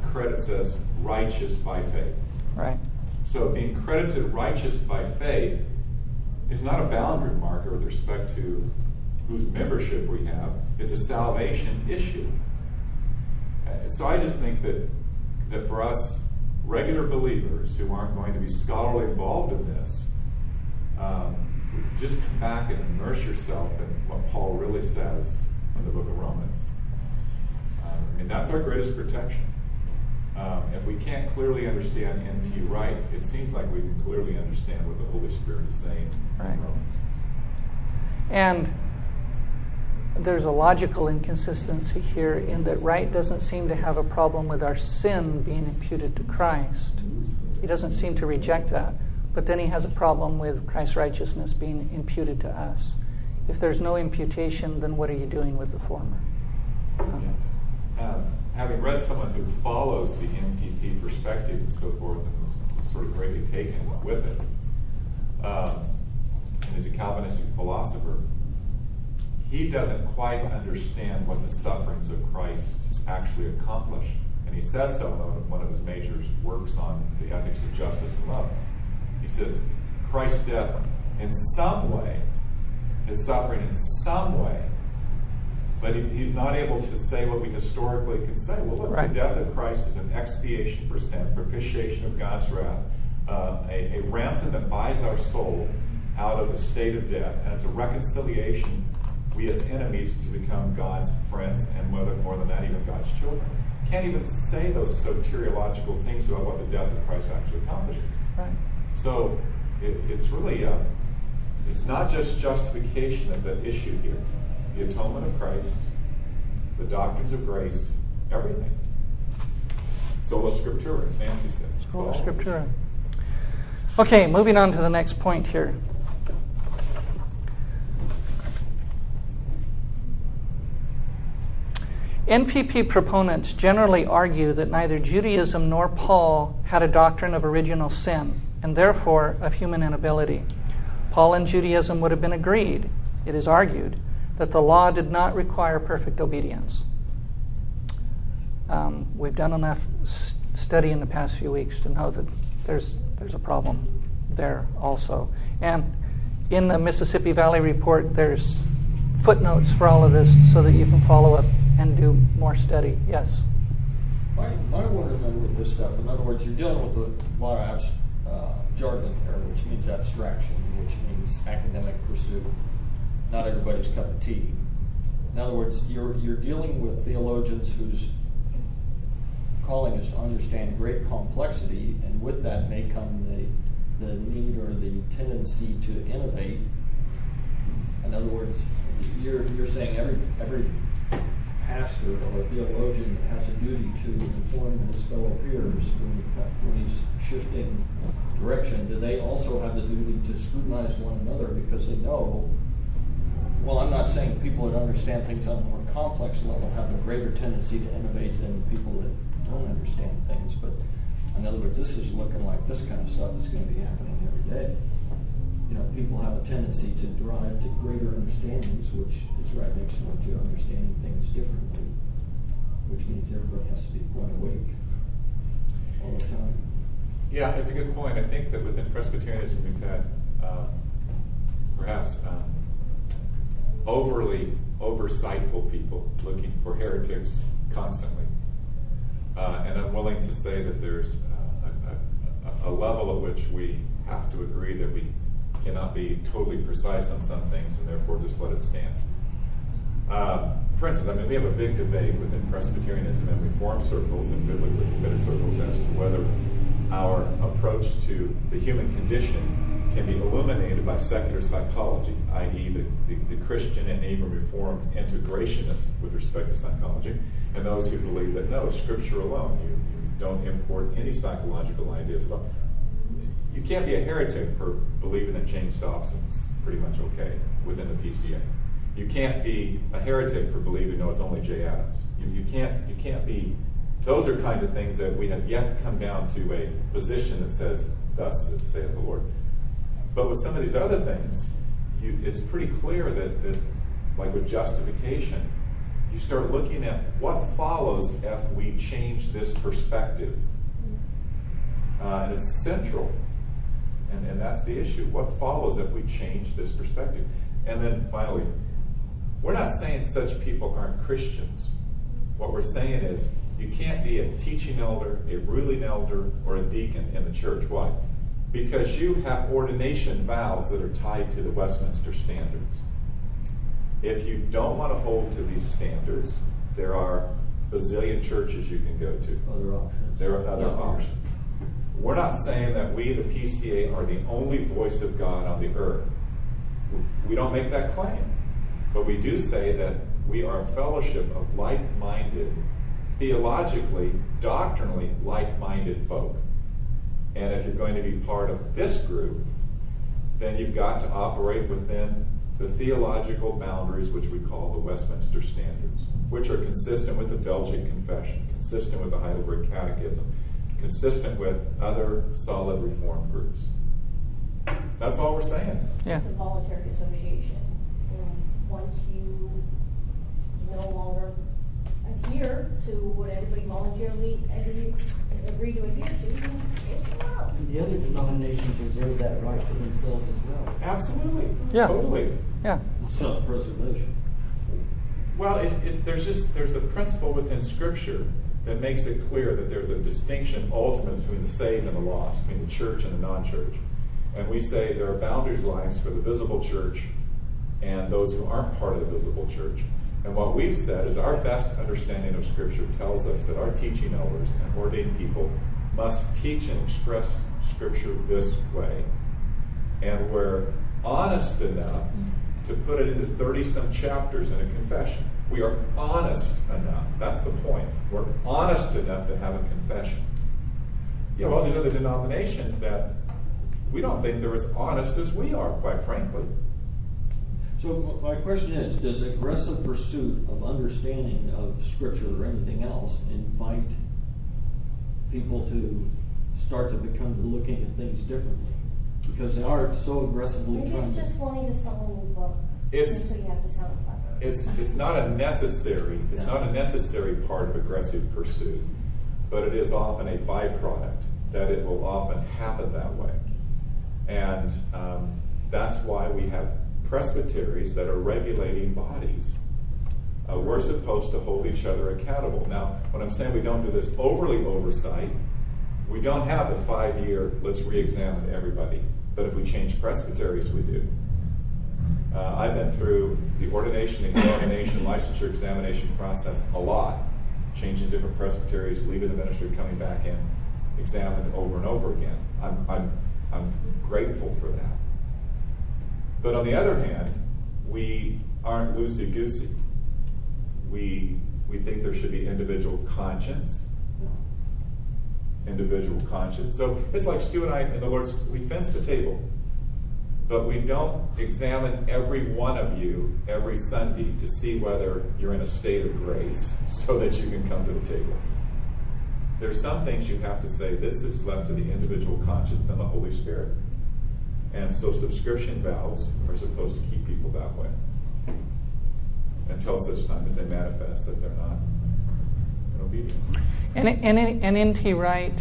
credits us righteous by faith. Right. So being credited righteous by faith is not a boundary marker with respect to whose membership we have. It's a salvation issue. So I just think that that for us regular believers who aren't going to be scholarly involved in this, um, just come back and immerse yourself in what Paul really says in the book of Romans. Um, I mean, that's our greatest protection. Um, if we can't clearly understand N T Wright, it seems like we can clearly understand what the Holy Spirit is saying right. in Romans. And there's a logical inconsistency here in that Wright doesn't seem to have a problem with our sin being imputed to Christ. He doesn't seem to reject that. But then he has a problem with Christ's righteousness being imputed to us. If there's no imputation, then what are you doing with the former? Um, uh, having read someone who follows the N P P perspective and so forth, and was sort of greatly taken with it, um, and is a Calvinistic philosopher, he doesn't quite understand what the sufferings of Christ actually accomplish. And he says so in one of his major works on the ethics of justice and love. He says, Christ's death in some way, his suffering in some way, but he, he's not able to say what we historically can say. Well, look, right. The death of Christ is an expiation for sin, propitiation of God's wrath, uh, a, a ransom that buys our soul out of the state of death, and it's a reconciliation, we as enemies, to become God's friends, and more than, more than that, even God's children. Can't even say those soteriological things about what the death of Christ actually accomplishes. Right. So it, it's really, uh, it's not just justification that's at issue here. The atonement of Christ, the doctrines of grace, everything. Sola Scriptura, as Nancy said. Sola Scriptura. Okay, moving on to the next point here. N P P proponents generally argue that neither Judaism nor Paul had a doctrine of original sin, and therefore of human inability. Paul and Judaism would have been agreed, it is argued, that the law did not require perfect obedience. Um, we've done enough s- study in the past few weeks to know that there's there's a problem there also. And in the Mississippi Valley Report, there's footnotes for all of this so that you can follow up and do more study. Yes? My, my wonderment with this stuff, in other words, you're dealing with a lot of abs- uh, jargon here, which means abstraction, which means academic pursuit. Not everybody's cup of tea. In other words, you're you're dealing with theologians whose calling is to understand great complexity, and with that may come the the need or the tendency to innovate. In other words, you're you're saying every every pastor or theologian has a duty to inform his fellow peers when, he, when he's shifting direction. Do they also have the duty to scrutinize one another because they know? Well, I'm not saying people that understand things on a more complex level have a greater tendency to innovate than people that don't understand things. But in other words, this is looking like this kind of stuff is going to be happening every day. You know, people have a tendency to drive to greater understandings, which is right next door to understanding things differently, which means everybody has to be quite awake all the time. Yeah, it's a good point. I think that within Presbyterianism we've had um, perhaps um, overly oversightful people looking for heretics constantly, uh, and unwilling to say that there's uh, a, a, a level at which we have to agree that we cannot be totally precise on some things and therefore just let it stand. Uh, for instance, I mean, we have a big debate within Presbyterianism and Reformed circles and biblically committed circles as to whether our approach to the human condition can be illuminated by secular psychology, that is the, the, the Christian and even Reformed integrationists with respect to psychology, and those who believe that no, Scripture alone, you, you don't import any psychological ideas at all. You can't be a heretic for believing that James Dobson's pretty much okay within the P C A. You can't be a heretic for believing no, it's only Jay Adams. You, you can't. You can't be. Those are kinds of things that we have yet come down to a position that says, "Thus saith the Lord." But with some of these other things, you, it's pretty clear that, that, like with justification, you start looking at what follows if we change this perspective. Uh, and it's central. And, and that's the issue. What follows if we change this perspective? And then finally, we're not saying such people aren't Christians. What we're saying is you can't be a teaching elder, a ruling elder, or a deacon in the church. Why? Because you have ordination vows that are tied to the Westminster standards. If you don't want to hold to these standards, there are bazillion churches you can go to. Other options. There are other Yeah. options. We're not saying that we, the P C A, are the only voice of God on the earth. We don't make that claim. But we do say that we are a fellowship of like-minded, theologically, doctrinally like-minded folk. And if you're going to be part of this group, then you've got to operate within the theological boundaries which we call the Westminster Standards, which are consistent with the Belgic Confession, consistent with the Heidelberg Catechism, consistent with other solid Reformed groups. That's all we're saying. Yeah. It's a voluntary association. And once you no longer adhere to what everybody voluntarily agree, agree to adhere to, it's allowed. The other denominations reserve that right for themselves as well. Absolutely. Yeah. Totally. Yeah. Self-preservation. Well, it, it, there's just there's a principle within Scripture that makes it clear that there's a distinction ultimately between the saved and the lost, between the church and the non-church. And we say there are boundaries lines for the visible church and those who aren't part of the visible church. And what we've said is our best understanding of Scripture tells us that our teaching elders and ordained people must teach and express Scripture this way. And we're honest enough to put it into thirty-some chapters in a confession. We are honest enough. That's the point. We're honest enough to have a confession. Yeah, well, there's other denominations that we don't think they're as honest as we are, quite frankly. So my question is, does aggressive pursuit of understanding of Scripture or anything else invite people to start to become looking at things differently? Because they are so aggressively Maybe trying it's to... just wanting to sell a new book. It's- and so you have to sound clever. It's it's not a necessary it's not a necessary part of aggressive pursuit, but it is often a byproduct that it will often happen that way, and um, that's why we have presbyteries that are regulating bodies. Uh, we're supposed to hold each other accountable. Now, when I'm saying we don't do this overly oversight, we don't have the five-year let's re-examine everybody. But if we change presbyteries, we do. Uh, I've been through the ordination, examination, licensure examination process a lot, changing different presbyteries, leaving the ministry, coming back in, examined over and over again. I'm, I'm, I'm grateful for that. But on the other hand, we aren't loosey-goosey. We, we think there should be individual conscience. Individual conscience. So it's like Stu and I in the Lord's, we fenced a table. But we don't examine every one of you every Sunday to see whether you're in a state of grace so that you can come to the table. There's some things you have to say, this is left to the individual conscience and the Holy Spirit. And so subscription vows are supposed to keep people that way until such time as they manifest that they're not in obedience. And, and, and isn't he right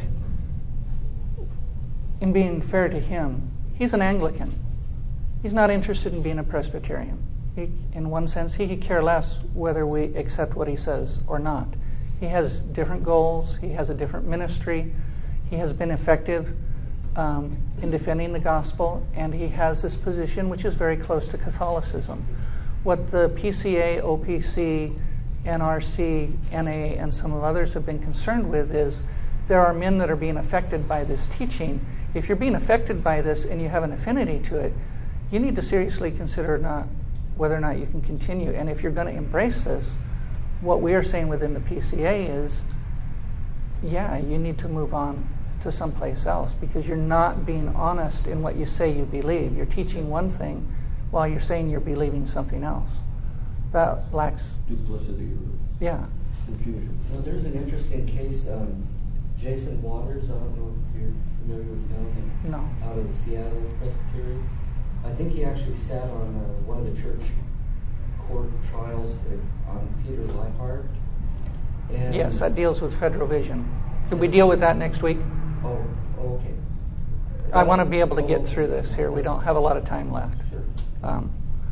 in being fair to him? He's an Anglican. He's not interested in being a Presbyterian. He, in one sense, he could care less whether we accept what he says or not. He has different goals. He has a different ministry. He has been effective um, in defending the gospel, and he has this position which is very close to Catholicism. What the P C A, O P C, N R C, N A, and some of others have been concerned with is there are men that are being affected by this teaching. If you're being affected by this and you have an affinity to it, you need to seriously consider not whether or not you can continue. And if you're going to embrace this, what we are saying within the P C A is, yeah, you need to move on to someplace else because you're not being honest in what you say you believe. You're teaching one thing while you're saying you're believing something else. That lacks duplicity or yeah. confusion. Well, there's an interesting case. Um, Jason Waters, I don't know if you're familiar with him. No. Out of the Seattle Presbytery. I think he actually sat on uh, one of the church court trials on Peter Leithart. And Yes, that deals with Federal Vision. Can we deal with that next week? Oh, okay. I want to be able to get Oh, through this here. We don't have a lot of time left. Sure. Um,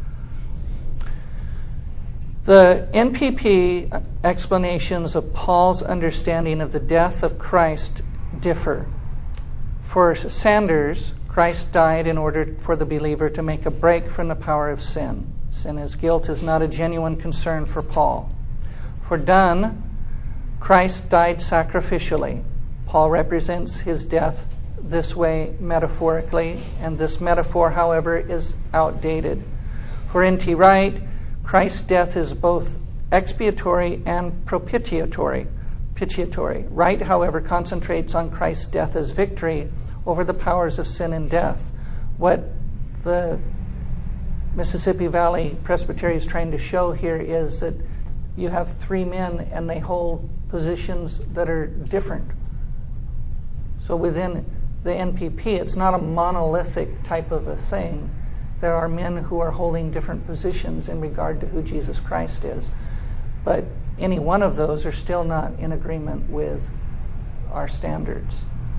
the N P P explanations of Paul's understanding of the death of Christ differ. For Sanders, Christ died in order for the believer to make a break from the power of sin. Sin as guilt is not a genuine concern for Paul. For Dunn, Christ died sacrificially. Paul represents his death this way metaphorically, and this metaphor, however, is outdated. For N T Wright, Christ's death is both expiatory and propitiatory. Propitiatory. Wright, however, concentrates on Christ's death as victory over the powers of sin and death. What the Mississippi Valley Presbytery is trying to show here is that you have three men and they hold positions that are different. So within the N P P, it's not a monolithic type of a thing. There are men who are holding different positions in regard to who Jesus Christ is. But any one of those are still not in agreement with our standards.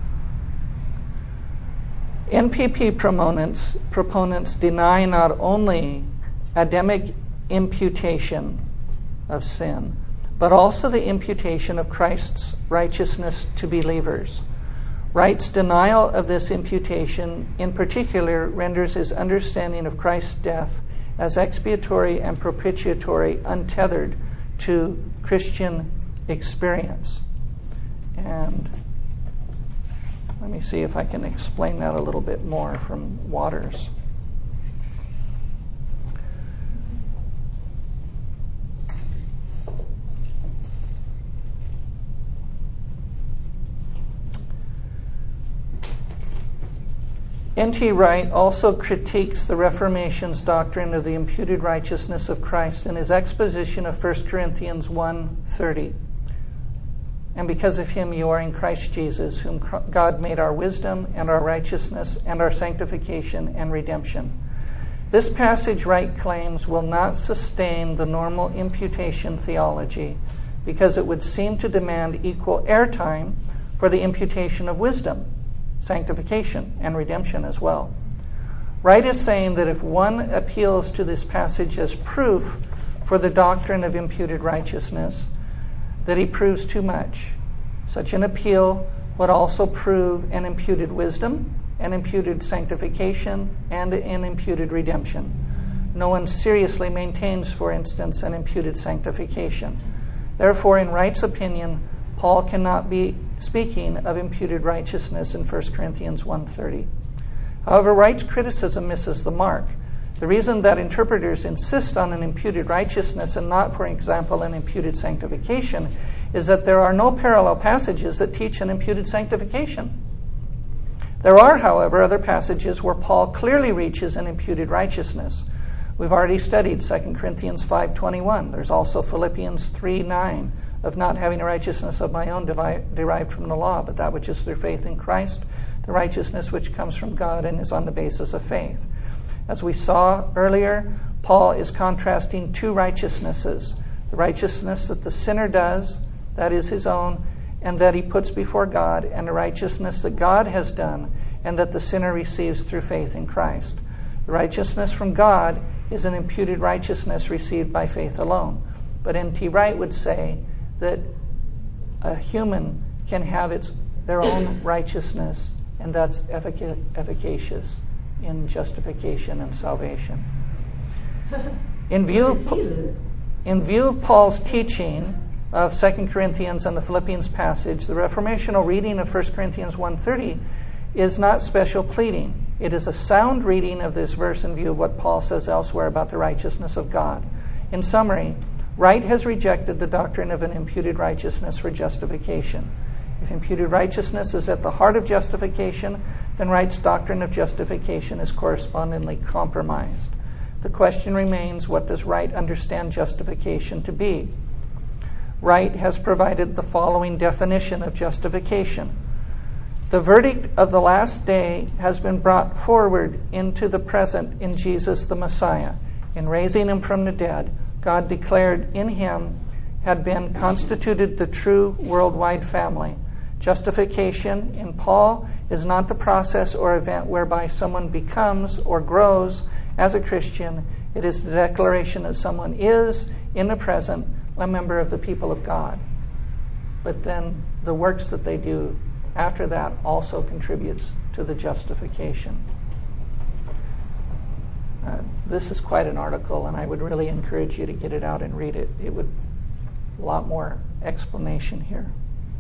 N P P proponents, proponents deny not only Adamic imputation of sin, but also the imputation of Christ's righteousness to believers. Wright's denial of this imputation in particular renders his understanding of Christ's death as expiatory and propitiatory untethered to Christian experience. And let me see if I can explain that a little bit more from Waters. N T Wright also critiques the Reformation's doctrine of the imputed righteousness of Christ in his exposition of First Corinthians one thirty. And because of him you are in Christ Jesus, whom God made our wisdom and our righteousness and our sanctification and redemption. This passage, Wright claims, will not sustain the normal imputation theology because it would seem to demand equal airtime for the imputation of wisdom, sanctification, and redemption as well. Wright is saying that if one appeals to this passage as proof for the doctrine of imputed righteousness, that he proves too much. Such an appeal would also prove an imputed wisdom, an imputed sanctification, and an imputed redemption. No one seriously maintains, for instance, an imputed sanctification. Therefore, in Wright's opinion, Paul cannot be speaking of imputed righteousness in First Corinthians one thirty. However, Wright's criticism misses the mark. The reason that interpreters insist on an imputed righteousness and not, for example, an imputed sanctification is that there are no parallel passages that teach an imputed sanctification. There are, however, other passages where Paul clearly reaches an imputed righteousness. We've already studied Second Corinthians five twenty-one. There's also Philippians three nine, of not having a righteousness of my own derived from the law, but that which is through faith in Christ, the righteousness which comes from God and is on the basis of faith. As we saw earlier, Paul is contrasting two righteousnesses. The righteousness that the sinner does, that is his own, and that he puts before God, and the righteousness that God has done, and that the sinner receives through faith in Christ. The righteousness from God is an imputed righteousness received by faith alone. But N T Wright would say that a human can have its their own righteousness, and that's effic- efficacious in justification and salvation. In view of, in view of Paul's teaching of Second Corinthians and the Philippians passage, the reformational reading of First Corinthians one thirty is not special pleading. It is a sound reading of this verse in view of what Paul says elsewhere about the righteousness of God. In summary, Wright has rejected the doctrine of an imputed righteousness for justification. If imputed righteousness is at the heart of justification, then Wright's doctrine of justification is correspondingly compromised. The question remains, what does Wright understand justification to be? Wright has provided the following definition of justification. The verdict of the last day has been brought forward into the present in Jesus the Messiah. In raising him from the dead, God declared in him had been constituted the true worldwide family. Justification in Paul is not the process or event whereby someone becomes or grows as a Christian. It is the declaration that someone is, in the present, a member of the people of God. But then the works that they do after that also contributes to the justification. Uh, this is quite an article, and I would really encourage you to get it out and read it. It would a lot more explanation here.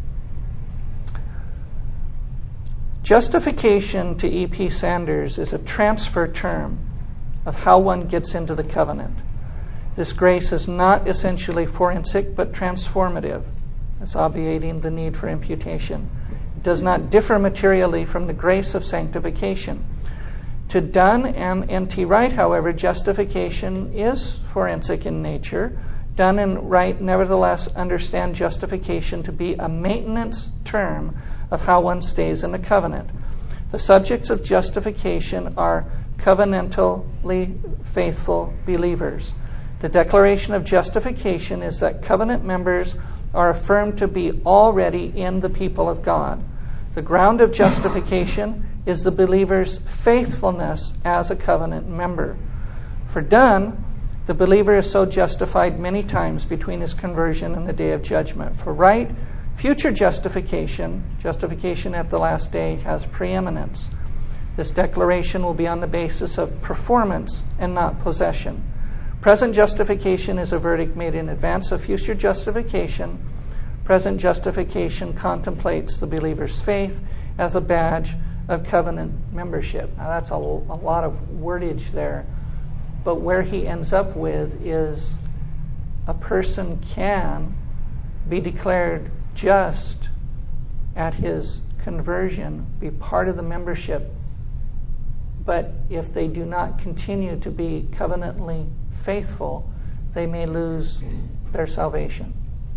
Justification to E P Sanders is a transfer term of how one gets into the covenant. This grace is not essentially forensic but transformative. It's obviating the need for imputation. It does not differ materially from the grace of sanctification. To Dunn and N T Wright, however, justification is forensic in nature. Dunn and Wright nevertheless understand justification to be a maintenance term of how one stays in the covenant. The subjects of justification are covenantally faithful believers. The declaration of justification is that covenant members are affirmed to be already in the people of God. The ground of justification is the believer's faithfulness as a covenant member. For Dunn, the believer is so justified many times between his conversion and the day of judgment. For Wright, future justification, justification at the last day, has preeminence. This declaration will be on the basis of performance and not possession. Present justification is a verdict made in advance of future justification. Present justification contemplates the believer's faith as a badge of covenant membership. Now that's a, a lot of wordage there, but where he ends up with is a person can be declared just at his conversion, be part of the membership, but if they do not continue to be covenantally faithful, they may lose their salvation.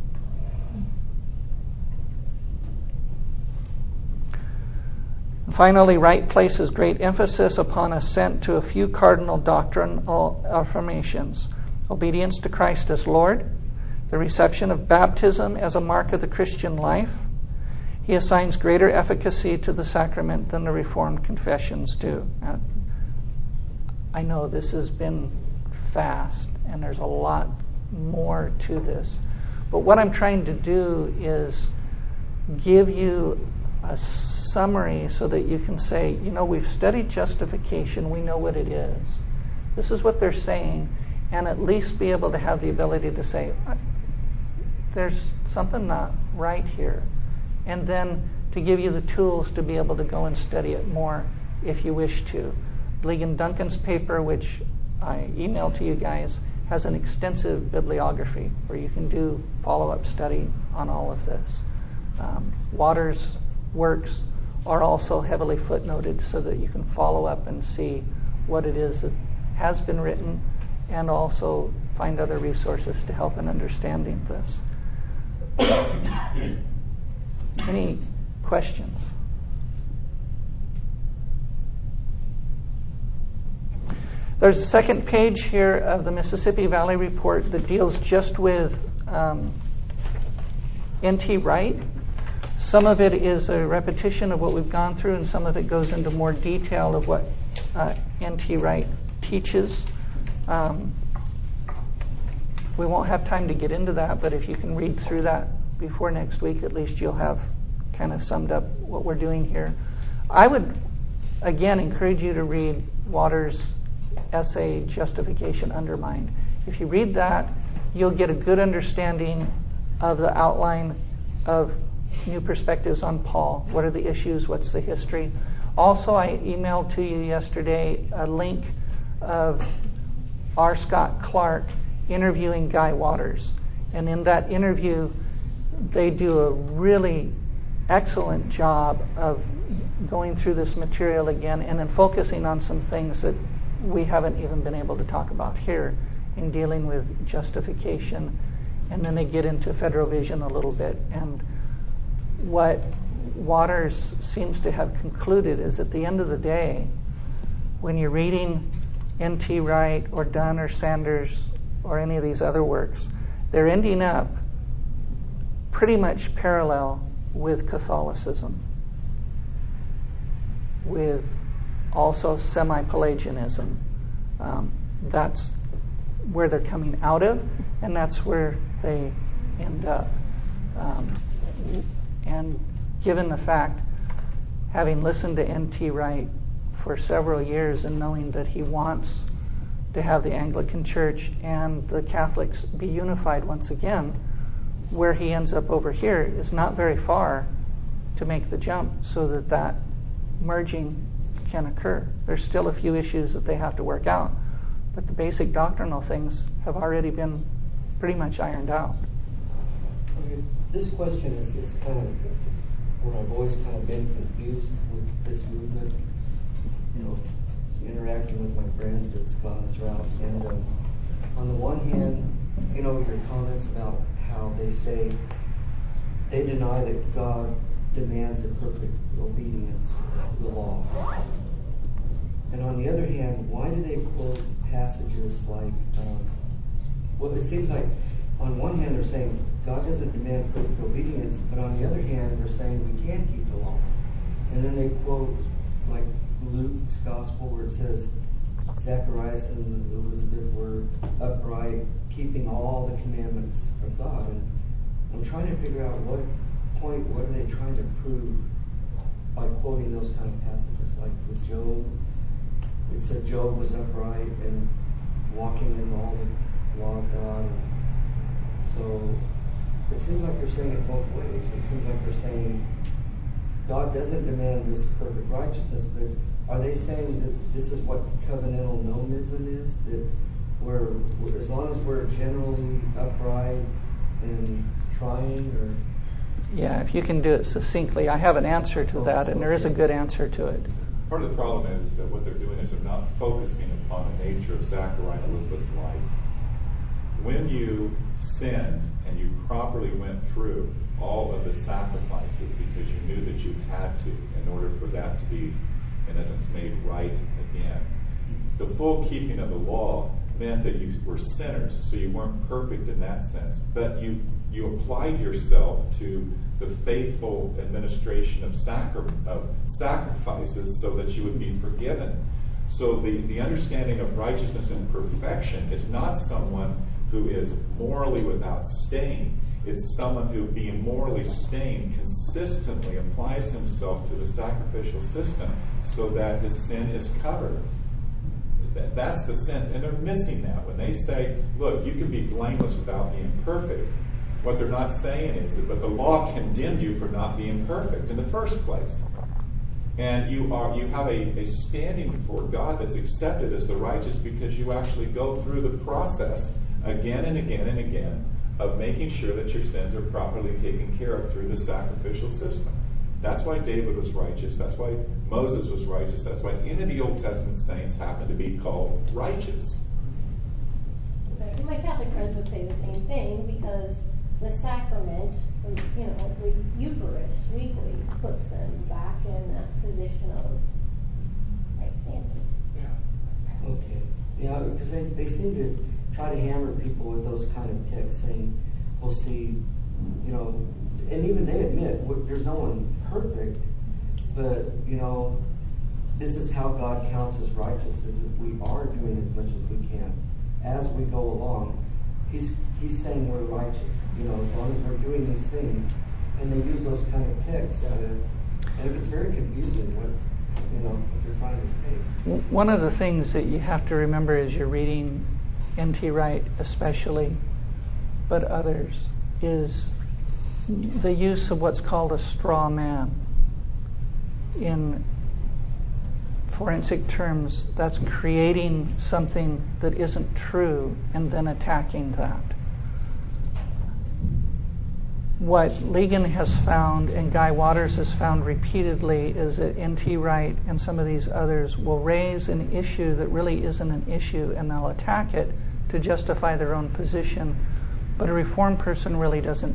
Finally, Wright places great emphasis upon assent to a few cardinal doctrinal affirmations: obedience to Christ as Lord, the reception of baptism as a mark of the Christian life. He assigns greater efficacy to the sacrament than the Reformed confessions do. Now, I know this has been fast, and there's a lot more to this. But what I'm trying to do is give you a summary so that you can say, you know, we've studied justification, we know what it is. This is what they're saying, and at least be able to have the ability to say, there's something not right here. And then to give you the tools to be able to go and study it more if you wish to. Ligon Duncan's paper, which I emailed to you guys, has an extensive bibliography where you can do follow-up study on all of this. Um, Waters' works are also heavily footnoted so that you can follow up and see what it is that has been written and also find other resources to help in understanding this. Any questions? There's a second page here of the Mississippi Valley Report that deals just with um, N T Wright. Some of it is a repetition of what we've gone through, and some of it goes into more detail of what uh, N T Wright teaches. Um, we won't have time to get into that, but if you can read through that before next week, at least you'll have kind of summed up what we're doing here. I would, again, encourage you to read Waters' essay, Justification Undermined. If you read that, you'll get a good understanding of the outline of New Perspectives on Paul. What are the issues? What's the history? Also, I emailed to you yesterday a link of R. Scott Clark interviewing Guy Waters. And in that interview, they do a really excellent job of going through this material again and then focusing on some things that we haven't even been able to talk about here in dealing with justification. And then they get into federal vision a little bit. And what Waters seems to have concluded is at the end of the day, when you're reading N T Wright or Dunn or Sanders or any of these other works, they're ending up pretty much parallel with Catholicism, with also semi-Pelagianism. Um, that's where they're coming out of, and that's where they end up. Um, and given the fact, having listened to N T Wright for several years and knowing that he wants to have the Anglican Church and the Catholics be unified once again, where he ends up over here is not very far to make the jump so that that merging can occur. There's still a few issues that they have to work out, but the basic doctrinal things have already been pretty much ironed out. Okay, this question is, is kind of where I've always kind of been confused with this movement. You know, interacting with my friends that's gone this route. And um, on the one hand, you know, your comments about how they say they deny that God demands a perfect obedience to the law. And on the other hand, why do they quote passages like, um, well, it seems like on one hand they're saying God doesn't demand perfect obedience, but on the other hand they're saying we can keep the law. And then they quote like Luke's gospel where it says Zacharias and Elizabeth were upright, keeping all the commandments of God. And I'm trying to figure out what point, what are they trying to prove by quoting those kind of passages. Like with Job, it said Job was upright and walking in all the law of God. So it seems like they're saying it both ways. It seems like they're saying God doesn't demand this perfect righteousness, but are they saying that this is what covenantal nomism is? That we're, we're as long as we're generally upright and trying, or? Yeah, if you can do it succinctly. I have an answer to that, and there is a good answer to it. Part of the problem is, is that what they're doing is they're not focusing upon the nature of Zachariah and Elizabeth's life. When you sinned and you properly went through all of the sacrifices because you knew that you had to in order for that to be, in essence, made right again, the full keeping of the law meant that you were sinners, so you weren't perfect in that sense. But you you applied yourself to the faithful administration of, sacri- of sacrifices so that you would be forgiven. So the, the understanding of righteousness and perfection is not someone who is morally without stain. It's someone who, being morally stained, consistently applies himself to the sacrificial system so that his sin is covered. That's the sense. And they're missing that. When they say, look, you can be blameless without being perfect, what they're not saying is that but the law condemned you for not being perfect in the first place. And you are you have a, a standing before God that's accepted as the righteous because you actually go through the process again and again and again of making sure that your sins are properly taken care of through the sacrificial system. That's why David was righteous. That's why Moses was righteous. That's why any of the Old Testament saints happen to be called righteous. Okay. My Catholic friends would say the same thing because the sacrament, you know, the Eucharist weekly puts them back in that position of right standing. Yeah. Okay. Yeah, because they, they seem to try to hammer people with those kind of texts saying, we'll see, you know, and even they admit there's no one perfect, but, you know, this is how God counts as righteous, is if we are doing as much as we can as we go along. He's he's saying we're righteous, you know, as long as we're doing these things. And they use those kind of texts. Uh, and it's very confusing what, you know, what they're trying to say. One of the things that you have to remember as you're reading N T Wright especially, but others, is the use of what's called a straw man. In forensic terms, that's creating something that isn't true and then attacking that. What Ligon has found and Guy Waters has found repeatedly is that N T Wright and some of these others will raise an issue that really isn't an issue and they'll attack it to justify their own position. But a Reformed person really doesn't,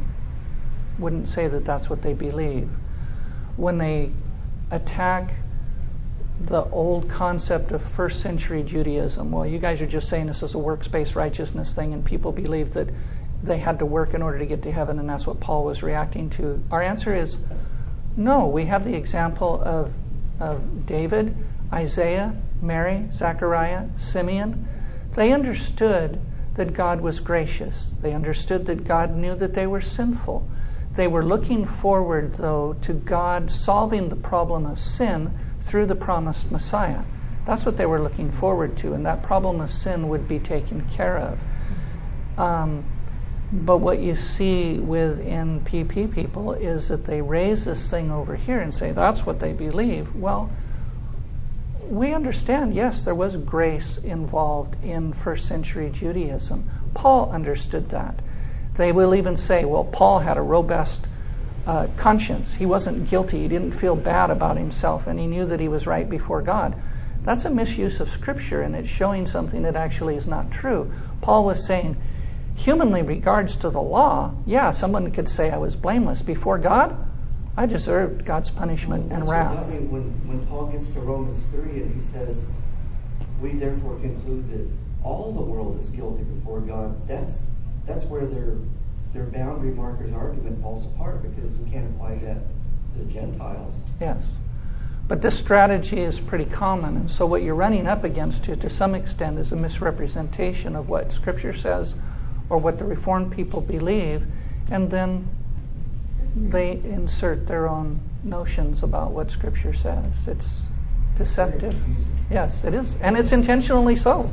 wouldn't say that that's what they believe. When they attack the old concept of first century Judaism. Well, you guys are just saying this is a works-based righteousness thing, and people believe that they had to work in order to get to heaven, and that's what Paul was reacting to. Our answer is no. We have the example of, of David, Isaiah, Mary, Zechariah, Simeon. They understood that God was gracious. They understood that God knew that they were sinful. They were looking forward, though, to God solving the problem of sin through the promised Messiah. That's what they were looking forward to, and that problem of sin would be taken care of. Um, but what you see with N P P people is that they raise this thing over here and say that's what they believe. Well, we understand, yes, there was grace involved in first century Judaism. Paul understood that. They will even say, well, Paul had a robust uh, conscience. He wasn't guilty. He didn't feel bad about himself, and he knew that he was right before God. That's a misuse of Scripture, and it's showing something that actually is not true. Paul was saying, humanly regards to the law, yeah, someone could say I was blameless. Before God, I deserved God's punishment well, and wrath. I mean, when, when Paul gets to Romans three and he says, we therefore conclude that all the world is guilty before God, that's that's where their their boundary markers argument falls apart, because we can't apply that to the Gentiles. Yes. But this strategy is pretty common, and so what you're running up against to, to some extent is a misrepresentation of what Scripture says or what the Reformed people believe, and then they insert their own notions about what Scripture says. It's deceptive. Yes, it is. And it's intentionally so.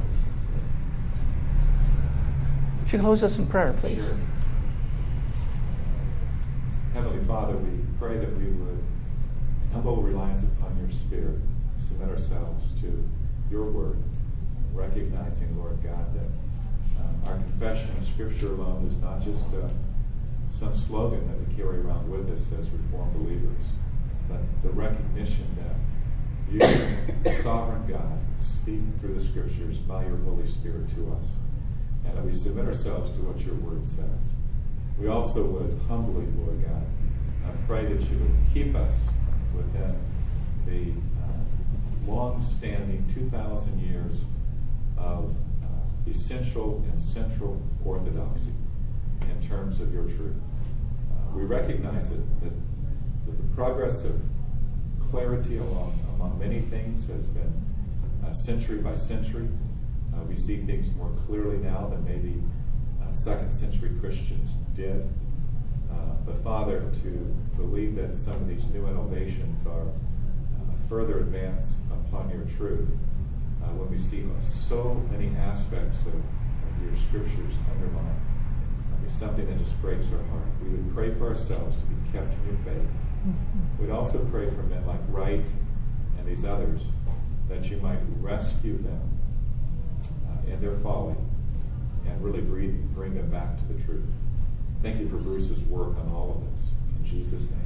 Would you close us in prayer, please? Sure. Heavenly Father, we pray that we would, in humble reliance upon your Spirit, submit ourselves to your word, recognizing, Lord God, that um, our confession of Scripture alone is not just uh, some slogan that we carry around with us as Reformed believers, but the recognition that you, sovereign God, speak through the Scriptures by your Holy Spirit to us, and that we submit ourselves to what your word says. We also would humbly, Lord God, uh, pray that you would keep us within the uh, long-standing two thousand years of uh, essential and central orthodoxy in terms of your truth. Uh, we recognize that, that, that the progress of clarity along, among many things has been uh, century by century. Uh, we see things more clearly now than maybe uh, second century Christians did. Uh, but Father, to believe that some of these new innovations are uh, further advance upon your truth, uh, when we see so many aspects of, of your Scriptures undermined, uh, is something that just breaks our heart. We would pray for ourselves to be kept in your faith. We'd also pray for men like Wright and these others, that you might rescue them uh, in their folly and really bring, bring them back to the truth. Thank you for Bruce's work on all of this. In Jesus' name.